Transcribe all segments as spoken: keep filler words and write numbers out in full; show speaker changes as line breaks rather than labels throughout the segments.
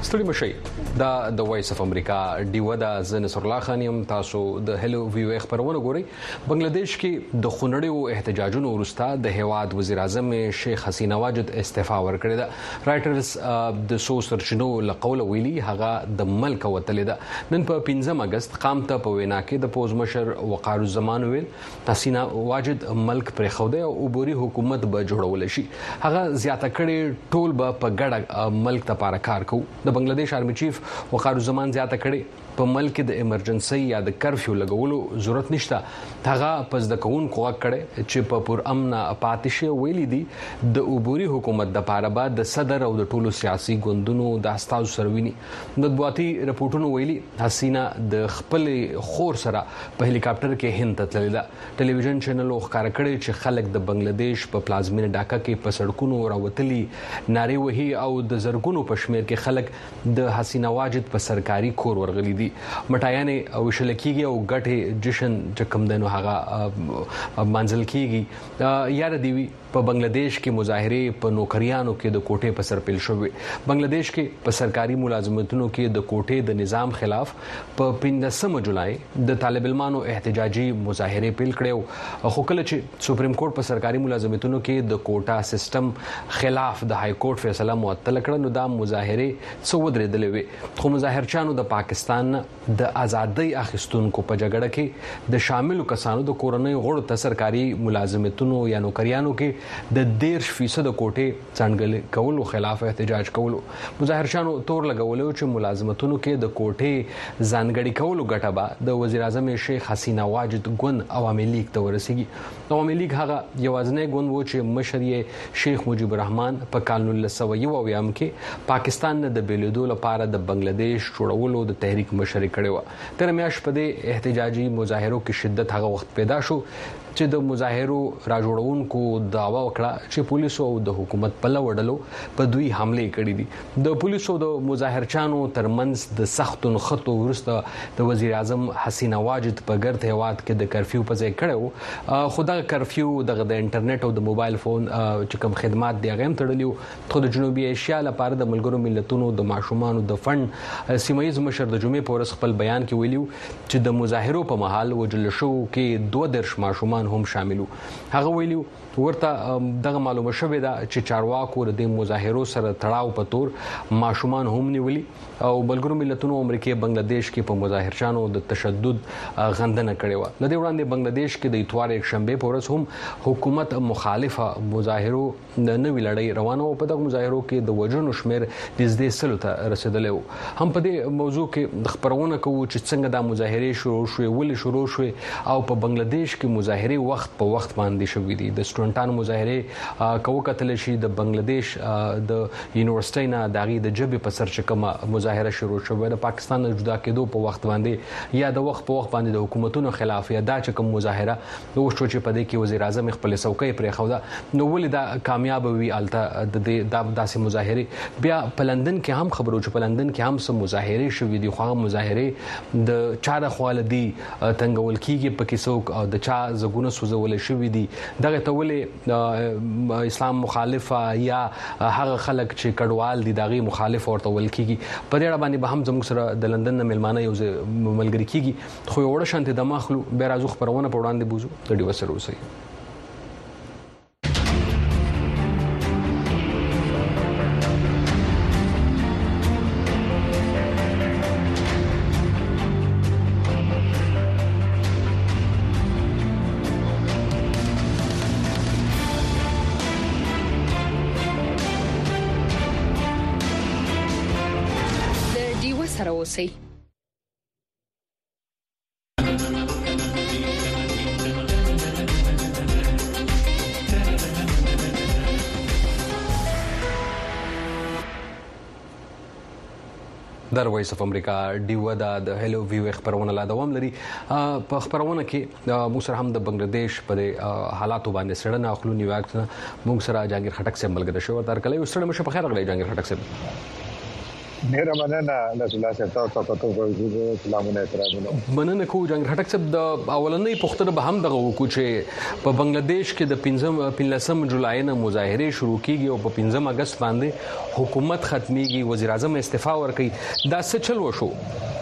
ستړي مشي دا د وایس اف امریکا ډیو دا ز نصر الله خان یم تاسو د هلو ویو خبرونه ګوري. بنگلاديش کې د خونړیو احتجاجونو وروسته د هواد وزیر اعظم شیخ حسینه واجد استعفا ورکړه ده. رائټرز د سو سرچینو لقول ویلي هغه د ملک وتلې ده. نن په پنځم اگست قام ته په وینا کې د پوز مشر وقار الزمان ویل حسینه واجد ملک پر خوده او عبوري حکومت به جوړول شي. هغه زیاته کړي ټول به په ګډه ملک ته پاره کار کوي. د بنگلاديش آرمي چیف وقار الزمان زیاته کړي په ملک د ایمرجنسي یا د کرفیو لګولو ضرورت نشته. هغه پس د کون کوه کړي چې په پر امن پاتشه ویلي دي د عبوري حکومت د پاره بعد د صدر او د ټولو سیاسي ګوندونو د استاذ سروینی مطبوعاتي رپورټونو ویلي حسینه د خپل خور سره په هلیکاپټر کې هند ته تللې ده. ټلویزیون چینل ښکار کړي چې خلک د بنگلاديش په پلازمینه ډاکا کې په سړکونو راوتلي ناري وهي او د زرګونو پښمیر کې خلک د حسینه واجد په سرکاري کور ورغلي دي. مټایانه او شلکیږي او ګټه جشن چې کم دنو هغه منزل کیږي. یار دیوی په بنگلاديش کې مظاهره په نوکریانو کې د کوټې په سر پیل شوې. بنگلاديش کې په سرکاري ملازمتونو کې د کوټې د نظام خلاف په پنځم جولای د طالب علمانو احتجاجي مظاهره پیل کړو. خو کله چې سپریم کورټ په سرکاري ملازمتونو کې د کوټا سیستم خلاف د های کورټ فیصله معطل کړه نو دا مظاهره څو درېدلې وي. خو مظاهرچانو د پاکستان د ازادۍ اخیستونکو په جګړه کې د شاملو کسانو د کورنۍ غړو ته سرکاري ملازمتونو یا نوکریانو کې د ډیر فیصد کوټې څنګه کولو خلاف احتجاج کولو. مظاهرچانو تور لګولو چې ملازمتونو کې د کوټې ځانګړي کولو ګټه به د وزیر اعظم شیخ حسینه واجد ګوند عوامي لیگ ته ورسیږي. عوامي لیگ هغه یوازنی ګوند و چې مشر یې شیخ مجیب الرحمن په کال نولس سوه یو اویایم کې پاکستان نه د بیلیدو لپاره د بنگلاديش جوړولو د تحریک مشري کړې و. تر میاشت په دې احتجاجي مظاهرو کې شدت هغه وخت پیدا شو چې د مظاهرو راجوړونکو دعوا وکړه چې پولیسو او د حکومت په لوړلو په دوی حمله کړې دي. د پولیسو د مظاهرچانو ترمنځ د سختو خطو ورسته د وزیر اعظم حسینه واجد په ګرد هواد کې د کرفیو په ځای کړو. خو دا کرفیو د انټرنیټ او د موبایل فون چې کوم خدمات دی هغه هم تړلیو. خو د جنوبي ایشیا لپاره د ملګرو ملتونو د ماشومان د فند سیمایي مشر د جمعې په ورځ خپل بیان کې ویلو چې د مظاهرو په محل وجل شو کې دوه درش ماشومان هم شاملو. هغه ویلو ورته دغه معلومه شوې ده چې چارواکو د مظاهرو سره تړاو په تور ماشومان هم نیولي او ملګرو ملتونو امریکا بنگلاديش کې په مظاهرچانو د تشدد غندنه کړې و. لدې وړاندې بنگلاديش کې د اتوار یک شنبه په ورځ هم حکومت مخالفه مظاهرو د نوې لړۍ روانه او په دغه مظاهرو کې د وژنو شمیر نږدې سلو ته رسیدلی و. هم په دې موضوع کې خبرونه کوو چې څنګه د مظاهره شروع شوې ولې شروع شوې او په بنگلاديش کې مظاهره وخت په وخت باندې شوې دي. د سټوډنټانو مظاهره کوو کتل شي د بنگلاديش د یونیورسيټي نه دغه د جبه په سر چې کومه مظاهره شروع شوه د پاکستان نه جدا کېدو په وخت باندې یا د وخت په وخت باندې د حکومتونو خلاف یا دا چې کوم مظاهره نو شو چې په دې کې وزیر اعظم خپل څوکۍ پرې خوده نو ولې دا کامیاب وي الته د داسې مظاهره. بیا په لندن کې هم خبرو چې په لندن کې هم سم مظاهره شوې دي. خو مظاهره د چا د خوالدي تنګول کیږي په کې څوک د چا زګونه سوزول شوې دي. دغه ته ولې اسلام مخالفه یا هغه خلک چې کډوال دي دغه مخالف ورته ول کیږي. په دې اړه باندې به هم زموږ سره د لندن نه ملمانه یو ملګری کیږي. خو وړه شانته د مخلو به راځو خبرونه په وړاندې بوزو د ډیو سره اوسئ.
اوسئ.
در وایس اف امریکا ډیو دا د هلو ویو خبرونه لا دوام لري. په خبرونه کې موږ سره هم د بنگلاديش په حالاتو باندې سړنه اخلو نیویارک موږ سره جانگیر خټک سے ملګری شو. تر کله یو سړی مشه په خیر غلی جانگیر خټک سے
ډیره مننه رسول الله صاحب تاسو ته په سلامونه احترامونه
مننه کو جنگ هټک صاحب د اولنۍ پښتنه به هم دغه وکړو چې په بنگلاديش کې د پنځم پنځم جولای نه مظاهره شروع کیږي او په پنځم اگست باندې حکومت ختميږي وزیر اعظم استعفا ورکړي دا څه چل وشو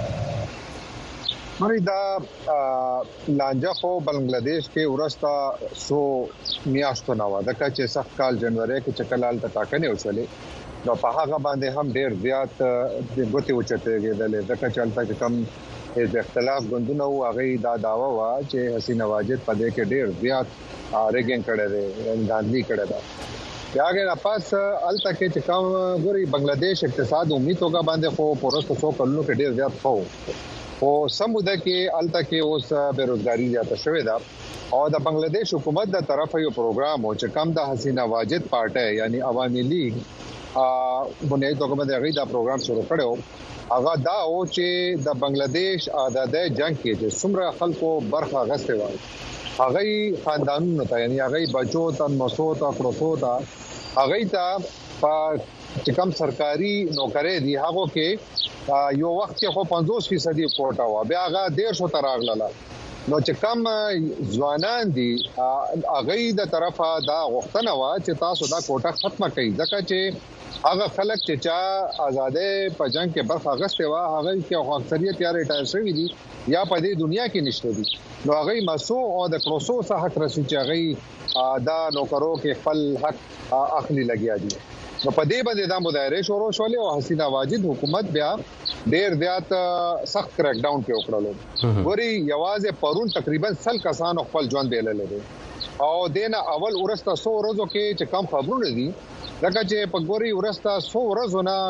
مری دا لانجه خو بنگلاديش کې ورستا سو میاشتو نو د کچې سخت کال جنوري کې چکلال تاکنه وشولې نو په هغه باندې هم ډېر زیات د ګوتې وچتېږي د لږه چلته چې کم د اختلاف غوندونه او هغه دا داوا وا چې حسین واجد په دې کې ډېر زیات ریګینګ کړی دی غاندي کړی دی یاګه پاس الته کې چې کوم ګوري بنگلاديش اقتصاد امید توګه باندې خو پورسته سو کلونو کې ډېر زیات خو او سموده کې الته کې اوس بیروزګاری زیاته شوې ده او د بنگلاديش حکومت د طرفه یو پروګرام او چې کم د حسین واجد پارټي یعنی عوامي لیگ ا بنیادی توګه باندې غي دا پروګرام شروع کړو هغه دا او چې د بنگلاديش آزادۍ جنگ کې چې څومره خلکو برخه غسته و هغه خاندانونو ته یعنی هغه بچو ته مسو ته پروتو ته هغه ته په چې کوم سرکاري نوکرې دي هغه کې یو وخت کې خو پنځوس فیصد کوټه و بیا هغه ډیر شو تر اغله نو چې کوم ځوانان دي هغه د طرفه دا غوښتنه و چې تاسو دا کوټه ختمه کړئ ځکه چې هغه خلک چې چا آزادې په جنگ کې برخه غسته و هغه کې اکثریت یا ریټایر شوی دي یا په دې دنیا کې نشته دي نو هغه مسو او د کروسو څخه حق رسي چې هغه دا نوکرو کې خپل حق اخلي لګیا دي نو په دې باندې دا مظاهره شروع شولې او حسین واجد حکومت بیا ډېر زیات سخت کریک ډاون کې وکړلو ګوري یوازې پرون تقریبا سل کسان خپل ژوند بیللې او دینه اول ورسته سو ورځو کې چې کم خبرونه دي لکه چې په ګوري ورسته سو ورځو نه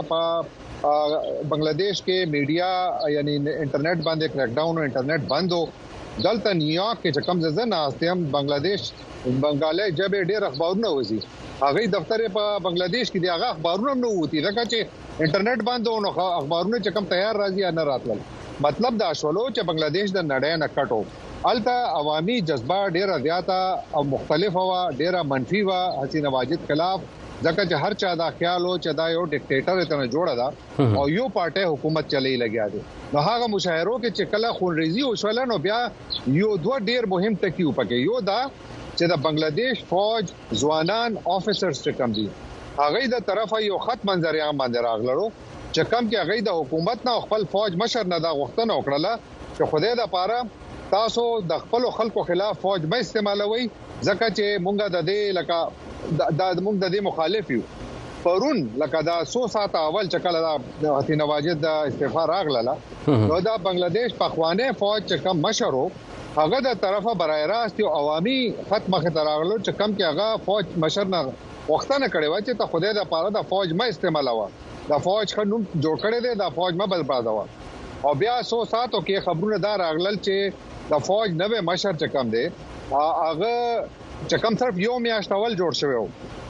په بنگلاديش کې میډیا یعنی انټرنیټ باندې کریک ډاون او انټرنیټ بندو دلته نیویارک کې چې کم ځنه استیم بنگلاديش بنگالي جبه ډېر اخبارونه وځي هغه دفتر په بنگلاديش کې دی هغه اخبارونه نو وتی لکه چې انټرنیټ بندو نو اخبارونه چې کم تیار راځي نه راتل مطلب دا شولو چې بنگلاديش د نړۍ نه کټو الته عوامي جذبه ډېر زیاته او مختلف و ډېر منفي و حسین واجد خلاف ځکه چې هر چا دا خیال او چې دا یو ډیکټیټر ته نه جوړه ده او یو پارټي حکومت چلی لګیا دي نو هغه مشاهرو کې چې کله خونریزي او شولنو بیا یو دوه ډیر مهم ټکیو پکې یو دا چې د بنگلاديش فوج ځوانان افیسرز چې کم دي هغه د طرفه یو خط منظر عام باندې راغلو چې کم کې هغه د حکومت نه خپل فوج مشر نه دا غوښتنه وکړه چې خدای د پاره تاسو د خپل خلکو خلاف فوج به استعمالوي ځکه چې مونږه د دې لکه د موږ د دې مخالف یو پرون لکه دا سو ساعت اول چکل دا حسین واجد د استعفا راغله نو دا بنگلاديش پخوانه فوج چې کم مشرو هغه د طرفه برای راست او عوامي خط مخه تراغلو چې کم کې هغه فوج مشر نه وختونه کړي و چې ته خدای د پاره د فوج ما استعمالوه د فوج قانون جوړ کړي دی د فوج ما بربادوه او بیا سو ساعتو کې خبرونه دار اغلل چې د فوج نوې مشر چې کم دی هغه چې کم صرف یو میاشت اول جوړ شوی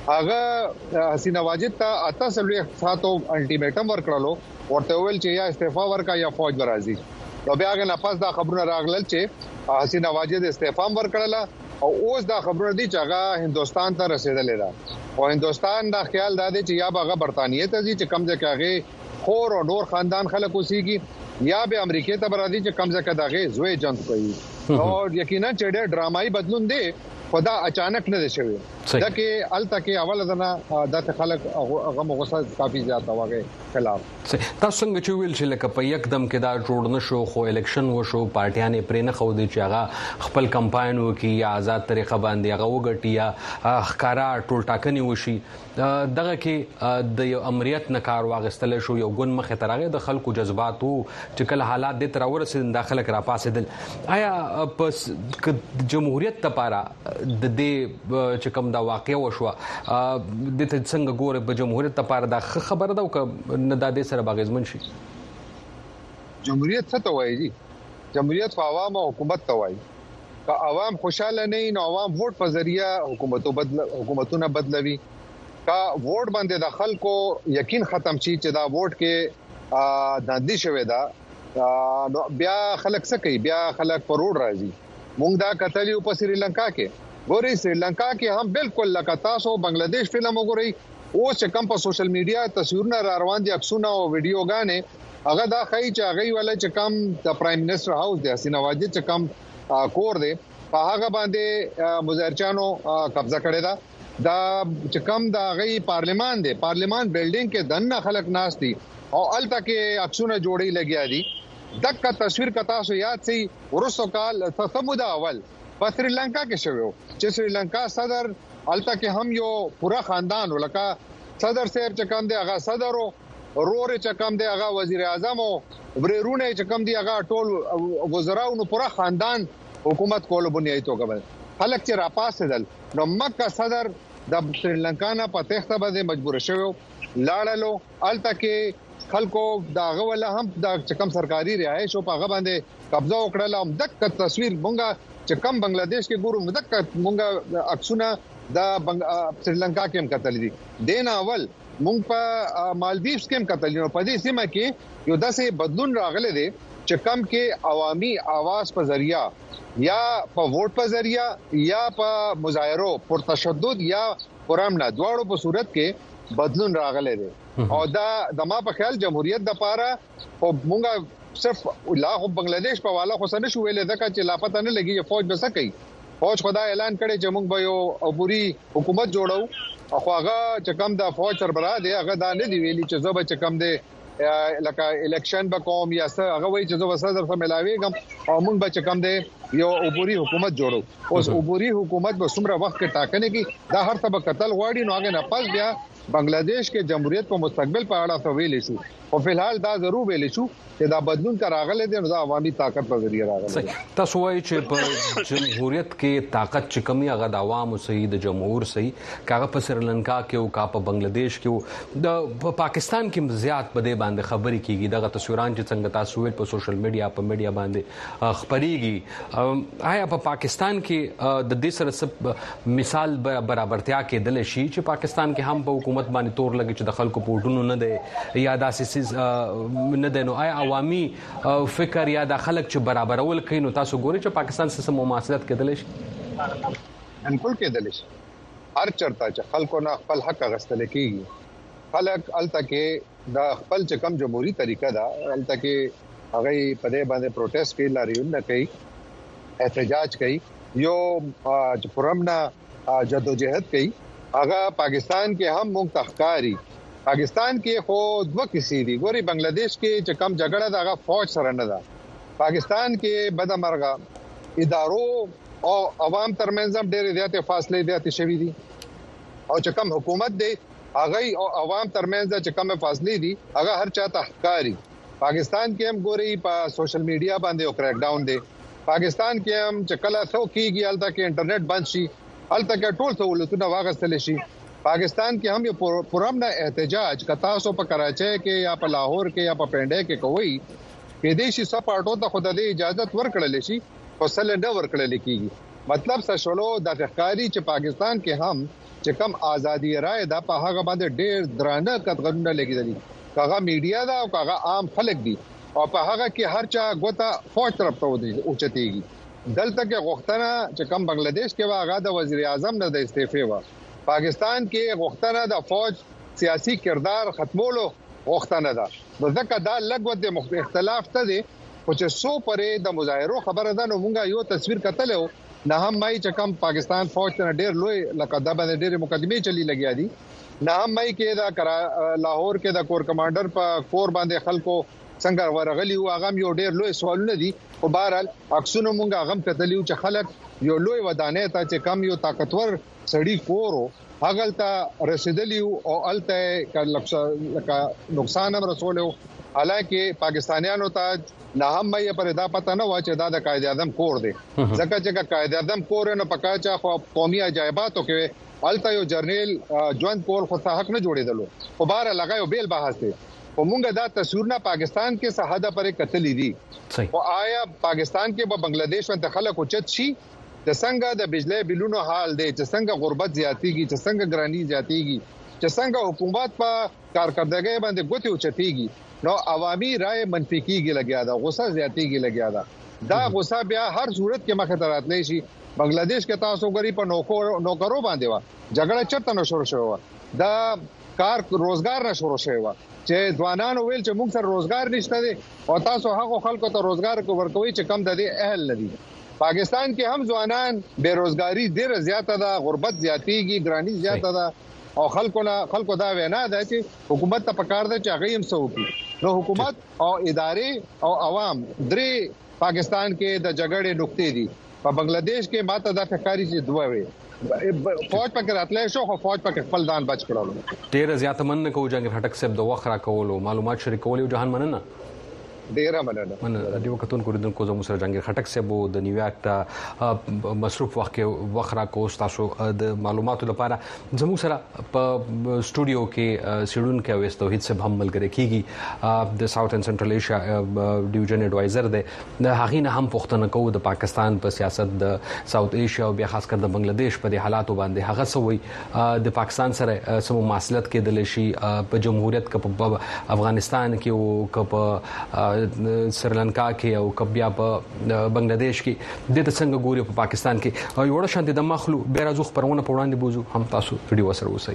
هغه حسین واجد ته اته سلوي ساتو الټیمیټم ورکړلو ورته ویل چې یا استعفا ورکا یا فوج برازي نو بیا هغه نه پاس دا خبرونه راغلل چې حسین واجد استعفا ورکړله او اوس دا خبرونه دي چې هغه هندستان ته رسیدلې ده او هندستان دا خیال دا دی چې یا هغه برتانیې ته ځي چې کم ځای کې هغه خور او نور خاندان خلک اوسېږي یا به امریکای ته برادي چې کم ځای کې دغه زوی جنگ کوي او یقینا چې ډېر ډرامایي بدلون دی خدا اچانک نه دي شوی دا کې الته کې اول ځنه د خلک هغه مغصه کافي زیات واغې خلاف
تاسو څنګه چې ویل چې لکه په یکدم کې دا جوړ نشو خو الیکشن وشو پارټیانې پرې نه خو دي چې هغه خپل کمپاین وکي یا آزاد طریقه باندې هغه وګټي یا ښکارا ټول ټاکنې وشي دغه کې د یو امریت نه کار واغستل شو یو ګون مخه ترغه د خلکو جذباتو چې کله حالات د تر ورسېد داخله کرا پاسېدل آیا پس جمهوریت لپاره د دې چې کوم دا واقع وشو د ته څنګه ګوره په جمهوریت لپاره دا خبره ده او نه د دې سره باغزمن شي
جمهوریت څه ته وایي جمهوریت په عوام او حکومت ته وایي که عوام خوشاله نه نو عوام ووټ په ذریعہ حکومتو بدل حکومتونه بدلوي کا ووټ باندې د خلکو یقین ختم شي چې دا ووټ کې د دې شوي دا نو بیا خلک څه کوي بیا خلک پروړ راځي مونږ دا کتلیو په سریلانکا کې ګوري سریلانکا کې هم بالکل لکه تاسو بنگلاديش فلم وګورئ او چې کم په سوشل میډیا تصویرونه را روان دي عکسونه او ویډیوګانې هغه دا خی چې هغه ولې چې کم د پرایم منسٹر هاوس د حسینه واجد چې کم کور دی په هغه باندې مظاهرچانو قبضه کړی دا دا چې کم د هغه پارلیمان دی پارلیمان بلډینګ کې دنه خلک ناس دي او الته کې عکسونه جوړی لګیا دي دغه تصویر کتا سو یاد سي ورسو کال ثمودا اول په سریلانکا کې شوی چې سریلانکا صدر الته کې هم یو پورا خاندان ولکه صدر صاحب چې کم دی هغه صدر او رور چې کم دی هغه وزیر اعظم او ورېرونه چې کم دی هغه ټول وزراو نو پورا خاندان حکومت کول بنیادی توګه خلک چې راپاسېدل نو مکه صدر د سریلانکا نه په تخته باندې مجبور شوی لاړلو الته کې خلکو داغه ولا هم د چکم سرکاري رهائش او په غباندې قبضه وکړه هم دغه تصویر مونږه چې کم بنگلاديش کې ګورو دغه مونږه عکسونه د سریلانکا کې هم کتل دي دین اول مونږ په مالدیوز کې هم کتل نو په دې سیمه کې یو داسې بدلون راغله دي چې کم کې عوامي आवाज په ذریعہ یا په ووټ په ذریعہ یا په مظاهرو پر تشدد یا پرامنا دواړو په صورت کې بدلون راغله دي او دا د ما په خیال جمهوریت د پاره او مونږه صرف لا خو بنگلاديش په والا خو سن شو ویل دغه چې لاپته نه لګي فوج به سکی فوج خدا اعلان کړي چې مونږ به یو پوری حکومت جوړو او هغه چې کم د فوج سربراه دی هغه دا نه دی ویلي چې زه به چې کم دی لکه الیکشن به کوم یا څه هغه وایي چې زه وسره سره ملاويږم او مونږ به چې کم دی یو عبوري حکومت جوړو اوس عبوري حکومت به څومره وخت کې ټاکنه کی دا هر څه به قتل غواړي نو هغه نه پس بیا بنگلاديش کې جمهوریت په مستقبل په اړه څه ویل شو او په الحال دا ضرور ویل شو چې دا بدلون کر راغله دي نو دا عوامي طاقت په ذریعہ راغله
تاسو وایي چې په جمهوریت کې طاقت چې کمی هغه د عوامو صحیح د جمهور صحیح کاغه په سریلانکا کې او کا په بنگلاديش کې د پاکستان کې زیات بده باندې خبري کیږي دغه تصویران چې څنګه تاسو ویل په سوشل میډیا په میډیا باندې خبريږي آیا په پاکستان کې د دې سره مثال برابرتیا کې دل شي چې پاکستان کې هم په حکومت باندې تور لګي چې د خلکو پورټونو نه دی یا داسې نه دی نو آیا عوامي فکر یا د خلک چې برابرول کوي نو تاسو ګورئ چې پاکستان سره مماثلت کېدل شي
انکول کېدل شي هر چرته چې خلکو نه خپل حق غستل کیږي خلک الته کې د خپل چې کم جمهوریت طریقه دا الته کې هغه په دې باندې پروټیسټ کوي لاریون کوي احتجاج کوي یو چې پرمنا جدوجہد کوي هغه پاکستان کې هم مونږ تخکاری پاکستان کې خو دوه کیسې دي ګوري بنگلاديش کې چې کم جګړه دغه فوج سره نه ده پاکستان کې بدمرغه ادارو او عوام ترمنځ هم ډېر زیاتې فاصله زیاتې شوې دي او چې کم حکومت دی هغه او عوام ترمنځ چې کم فاصله دي هغه هر چا تخکاری پاکستان کې هم ګوري په سوشل میډیا باندې یو کریک ډاون دی پاکستان کې هم چې کله څو کېږي الته کې انټرنیټ بند شي الته کې ټول سہولتونه واغستل شي پاکستان کې هم یو پرامن احتجاج کتا سو په کراچۍ کې یا په لاهور کې یا په پنډه کې کوي کې دې شي سپاټو ته خود دې اجازه ورکړل شي او سل نه ورکړل کیږي مطلب څه شولو د تخکاری چې پاکستان کې هم چې کم ازادي رائے د په هغه باندې ډېر درانه کتغونه لګیدلي کاغه میډیا دا او کاغه عام خلک دي او په هغه کې هر چا غوته فوج طرف ته ودی او چتيږي دلته کې غوښتنه چې کم بنگلاديش کې واغه د وزیر اعظم نه د استعفا و پاکستان کې غوښتنه د فوج سیاسي کردار ختمولو غوښتنه ده ځکه دا لګوت د اختلاف ته دي او چې سو پرې د مظاهرو خبره ده نو مونږه یو تصویر کتلو نه هم مای چې کم پاکستان فوج نه ډېر لوی لکه د باندې ډېر مقدمه چلی لګیا دي نه هم مای کې دا لاهور کې د کور کمانډر په کور باندې خلکو څنګه ورغلی او هغه یو ډېر لوی سوالونه دي او بهرال عکسونه مونږه هغه کتلیو چې خلک یو لوی ودانه ته چې کم یو طاقتور سړی کورو هغه ته رسیدلی او الته لکه نقصان هم رسولو حالانکه پاکستانیانو ته نه هم مې پر دا پته نه و چې دا د قائد اعظم کور دی ځکه چې قائد اعظم کور نه پکاچا خو قومي عجایباتو کې الته یو جرنیل ژوند کور خو حق نه جوړیدلو خو بهر لګایو بیل بحث دی او مونږه دا تصویرونه پاکستان کې سحاده پرې قتلې دي او آیا پاکستان کې په بنگلاديش باندې خلک اوچت شي د څنګه د بجلی بلونو حال دی چې څنګه غربت زیاتیږي چې څنګه ګرانی زیاتیږي چې څنګه حکومت په کارکردګۍ باندې ګوتې اوچتيږي نو عوامي رائے منفي کیږي لګیا دا غوسه زیاتیږي لګیا دا دا غوسه بیا هر صورت کې مخه تراتلی شي بنگلاديش کې تاسو غري په نوکرو نوکرو باندې وا جګړه چرته نو شروع شو دا کار روزګار نه شروع شوی و چې ځوانانو ویل چې موږ سره روزګار نشته دي او تاسو هغه خلکو ته روزګار کو ورکوي چې کم د دې اهل ندي. پاکستان کې هم ځوانان بیروزګاری ډیره زیاته ده، غربت زیاتېږي، ګرانی زیاته ده او خلکو نه خلکو دا وینا ده چې حکومت ته پکار ده چې هغه هم سوکي. نو حکومت او ادارې او عوام درې پاکستان کې د جګړې نقطې دي. په بنگلاديش کې ماته دا ښکاری چې دوه وي فوج پکې راتلې شو خو فوج پکې خپل ځان بچ کړل.
ډیر زیات مننه کوم جنگ هټک صاحب د وخت را کول او معلومات شریکول او جهان مننه
ډیره مننه.
مننه د وختون کوریدونکو زموږ سره جنگ هټک صاحب د نیویارک ته مصروف وخت کې وخت را کو تاسو د معلوماتو لپاره زموږ سره په سټوډیو کې سیډون کې اوس توحید صاحب هم ملګری کیږي د ساوث اینڈ سنټرل ایشیا ډیویژن ایڈوایزر دی. د هغې نه هم پوښتنه کوو د پاکستان په سیاست د ساوث ایشیا او بیا خاص کر د بنگلاديش په حالاتو باندې هغه سوي د پاکستان سره سمو مواصلت کې د لشي په جمهوریت کې په افغانستان کې او په سریلانکا کې او کبیا په بنگلاديش کې د څنګه ګوري په پاکستان کې او یو ډول شانتي د مخلو به راځو خبرونه په وړاندې بوزو هم تاسو ویډیو سره وسی.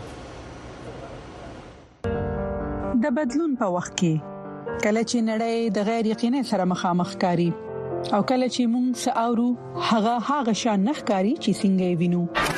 د بدلون په وخت کې کله چې نړۍ د غیر یقیني سره مخامخ کاری او کله چې موږ ساورو هغه هغه شان نخکاری چې څنګه وینو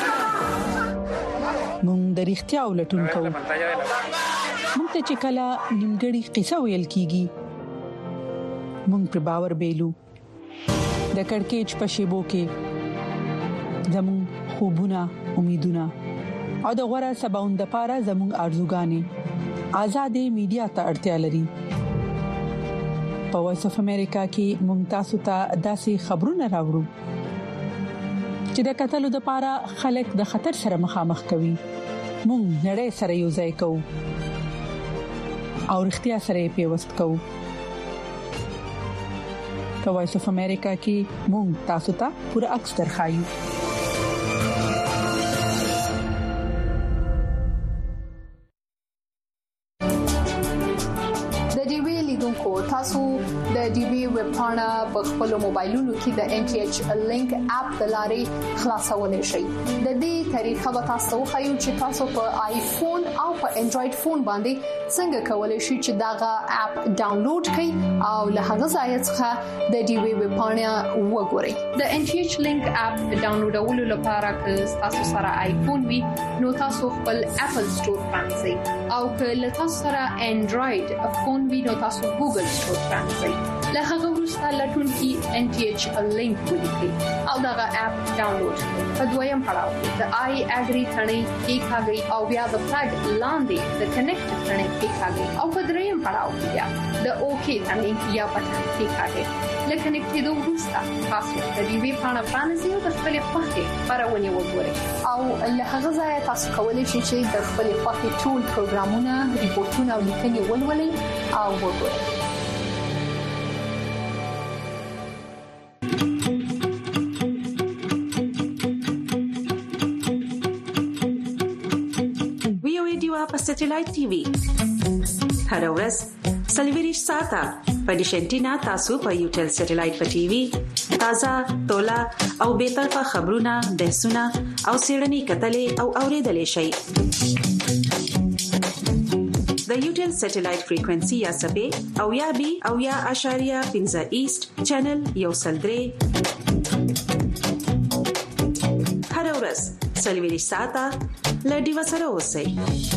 موږ د اړتیا ولټون کوو. موږ ته چې کله نیمګړی قصه ویل کیږي مونږ پر باور بیلو. د کڑکېچ په شیبو کې زمون خوبونه، امیدونه او د غوړه سباوند لپاره زمون ارزوګانې آزادې میډیا ته اړتیا لري. په وایس اف امریکا کې مونږ تاسو ته داسې خبرونه راوړو چې د قتلو لپاره خلک د خطر سره مخامخ کوي. مونږ نړۍ سره یو ځای کوو او اړتیا سره پیوست کوو. په وایس اف امریکا کې مونږ تاسو ته پوره عکس درخایو.
د ډي وی لیدونکو تاسو د ډي وی ویب پاڼه په خپل موبایلونو کې د ان ټي ایچ لینک اپ د لارې خلاصولای شئ. د دې طریقه به تاسو خو چې تاسو په آیفون او په انډراید فون باندې څنګه کولای شئ چې داغه اپ ډاونلوډ کړئ او له هغه ځای څخه د ډي وی ویب پاڼه وګورئ. د ان ټي ایچ لینک اپ ډاونلوډولو لپاره که تاسو سره آیفون وي نو تاسو خپل اپل سٹور پرانیزئ او که تاسو سره انډراید فون وي نو تاسو ګوګل سٹور پرانیزئ. له هغه وروسته لټون کې ان ټي ایچ لینک ولیکئ او داغه اپ ډاونلوډ کړئ. په دویم پړاو کې د آی اګری ثنې کې کاږي او بیا د فلګ لاندې د کنیکټ ثنې کې کاږي او په دریم پړاو کې بیا د اوکی ثنې یا بټن کې کاږي. لکه نکټېدو وروسته تاسو د دې وی پاڼه پرانیزئ او د خپل خوښې خبرونه وګورئ او له هغه ځای تاسو کولی شئ چې د خپل خوښې ټول پروګرامونه، ریپورتونه او لیکنې ولولئ او وګورئ.
په سټلایټ ټي وي هر ورځ سلیویریش ساته په ډیشنټینا تاسو په یوټل سټلایټ په ټي وي تازه تولا او به طرفه خبرونه، بحثونه او سیړنی کتلې او اوریدلې شي. د یوټل سټلایټ فریکوئنسي یا سبې او یا بي او یا اشاریه پنځه ایست چینل یو سلدري هر ورځ سلیویریش ساته لډي وسره اوسئ.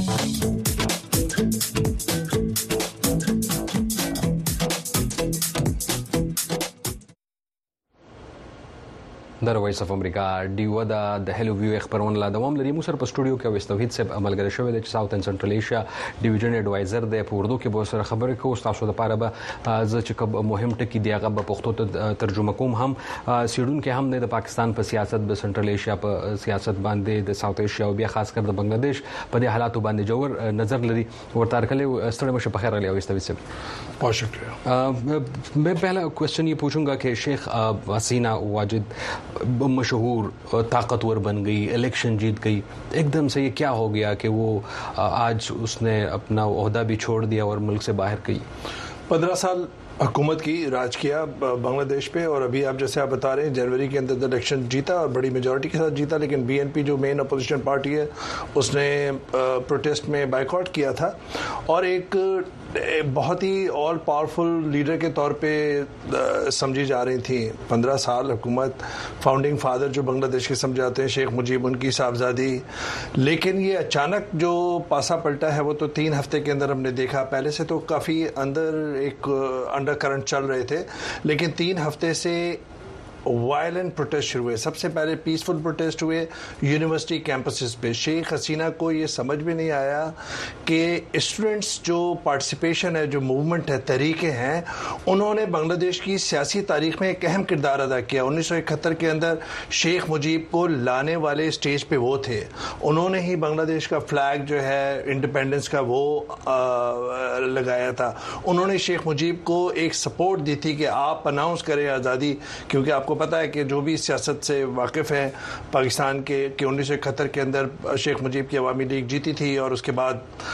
د وایس اف امریکا ډیو د هلو ویو خبرونه لا دوام لري. مو سره په سټوډیو کې وستوحید صاحب عملګری شوی د ساوث اینڈ سنټرل ایشیا ډیویژن ایڈوایزر د پوردو کې به سره خبرې کوو. تاسو لپاره به ز چې کوم مهم ټکی دی هغه په پښتو ته ترجمه کوم. هم سیډون کې هم د پاکستان په سیاست، د سنټرل ایشیا په سیاست باندې، د ساوث ایشیا او بیا خاص کر د بنگلاديش په دې حالاتو باندې جوړ نظر لري. ورته کله ستړي مشه په خیر لري وستوحید صاحب.
बहुत शुक्रिया.
मैं पहला क्वेश्चन ये पूछूंगा कि शेख हसीना वाजिद मशहूर ताकतवर बन गई, इलेक्शन जीत गई, एकदम से ये क्या हो गया कि वो आज उसने अपना ओहदा भी छोड़ दिया और मुल्क से बाहर गई?
पंद्रह साल حکومت کی راج کیا بنگلہ دیش پہ، اور ابھی آپ جیسے آپ بتا رہے ہیں جنوری کے اندر الیکشن جیتا اور بڑی میجورٹی کے ساتھ جیتا، لیکن بی این پی جو مین اپوزیشن پارٹی ہے اس نے پروٹیسٹ میں بائیکاٹ کیا تھا، اور ایک بہت ہی آل پاورفل لیڈر کے طور پہ سمجھی جا رہی تھیں. پندرہ سال حکومت، فاؤنڈنگ فادر جو بنگلہ دیش کے سمجھاتے ہیں شیخ مجیب، ان کی صاحبزادی. لیکن یہ اچانک جو پاسا پلٹا ہے وہ تو تین ہفتے کے اندر ہم نے دیکھا. پہلے سے تو کافی اندر ایک انڈر کرنٹ چل رہے تھے، لیکن تین ہفتے سے وائلنٹ پروٹیسٹ شروع ہوئے. سب سے پہلے پیسفل پروٹیسٹ ہوئے یونیورسٹی کیمپسز پہ. شیخ حسینہ کو یہ سمجھ میں نہیں آیا کہ اسٹوڈنٹس جو پارٹیسپیشن ہے، جو موومنٹ ہے، تحریکیں ہیں، انہوں نے بنگلہ دیش کی سیاسی تاریخ میں ایک اہم کردار ادا کیا. انیس سو اکہتر کے اندر شیخ مجیب کو لانے والے اسٹیج پہ وہ تھے. انہوں نے ہی بنگلہ دیش کا فلیگ جو ہے انڈیپینڈنس کا وہ لگایا تھا. انہوں نے شیخ مجیب کو ایک سپورٹ دی تھی کہ آپ اناؤنس کریں آزادی، کیونکہ آپ کو پتہ ہے کہ جو بھی سیاست سے واقف ہیں پاکستان کے کہ انیس سو اکہتر کے اندر شیخ مجیب کی عوامی لیگ جیتی تھی اور اس کے بعد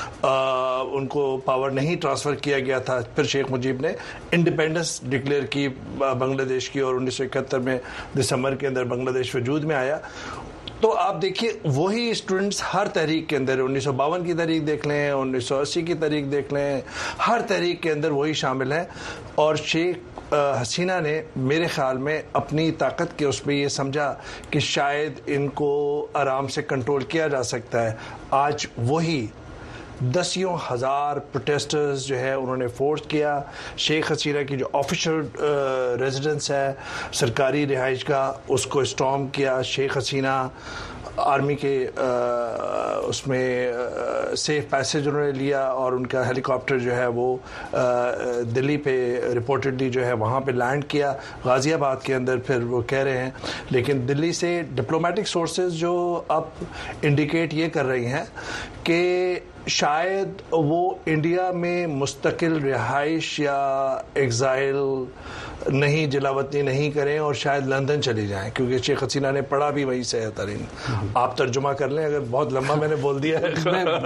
ان کو پاور نہیں ٹرانسفر کیا گیا تھا. پھر شیخ مجیب نے انڈیپینڈنس ڈکلیئر کی بنگلہ دیش کی، اور انیس سو اکہتر میں دسمبر کے اندر بنگلہ دیش وجود میں آیا. تو آپ دیکھیے وہی اسٹوڈنٹس ہر تحریک کے اندر، انیس سو باون کی تحریک دیکھ لیں، انیس سو اسی کی تحریک دیکھ لیں، ہر تحریک کے اندر وہی شامل ہیں. اور شیخ حسینہ نے میرے خیال میں اپنی طاقت کے اس میں یہ سمجھا کہ شاید ان کو آرام سے کنٹرول کیا جا سکتا ہے. آج وہی دسیوں ہزار پروٹیسٹرز جو ہے انہوں نے فورس کیا. شیخ حسینہ کی جو آفیشل ریزیڈنس ہے، سرکاری رہائش گاہ، اس کو اسٹارم کیا. شیخ حسینہ آرمی کے اس میں سیف پیسیج انہوں نے لیا، اور ان کا ہیلی کاپٹر جو ہے وہ دلی پہ رپورٹڈلی جو ہے وہاں پہ لینڈ کیا، غازی آباد کے اندر پھر وہ کہہ رہے ہیں. لیکن دلی سے ڈپلومیٹک سورسز جو اب انڈیکیٹ یہ کر رہی ہیں کہ شاید وہ انڈیا میں مستقل رہائش یا ایگزائل نہیں، جلاوطنی نہیں کریں اور شاید لندن چلی جائیں، کیونکہ شیخ حسینہ نے پڑھا بھی وہی سے ہے ترین. آپ ترجمہ کر لیں اگر بہت لمبا میں نے بول دیا ہے.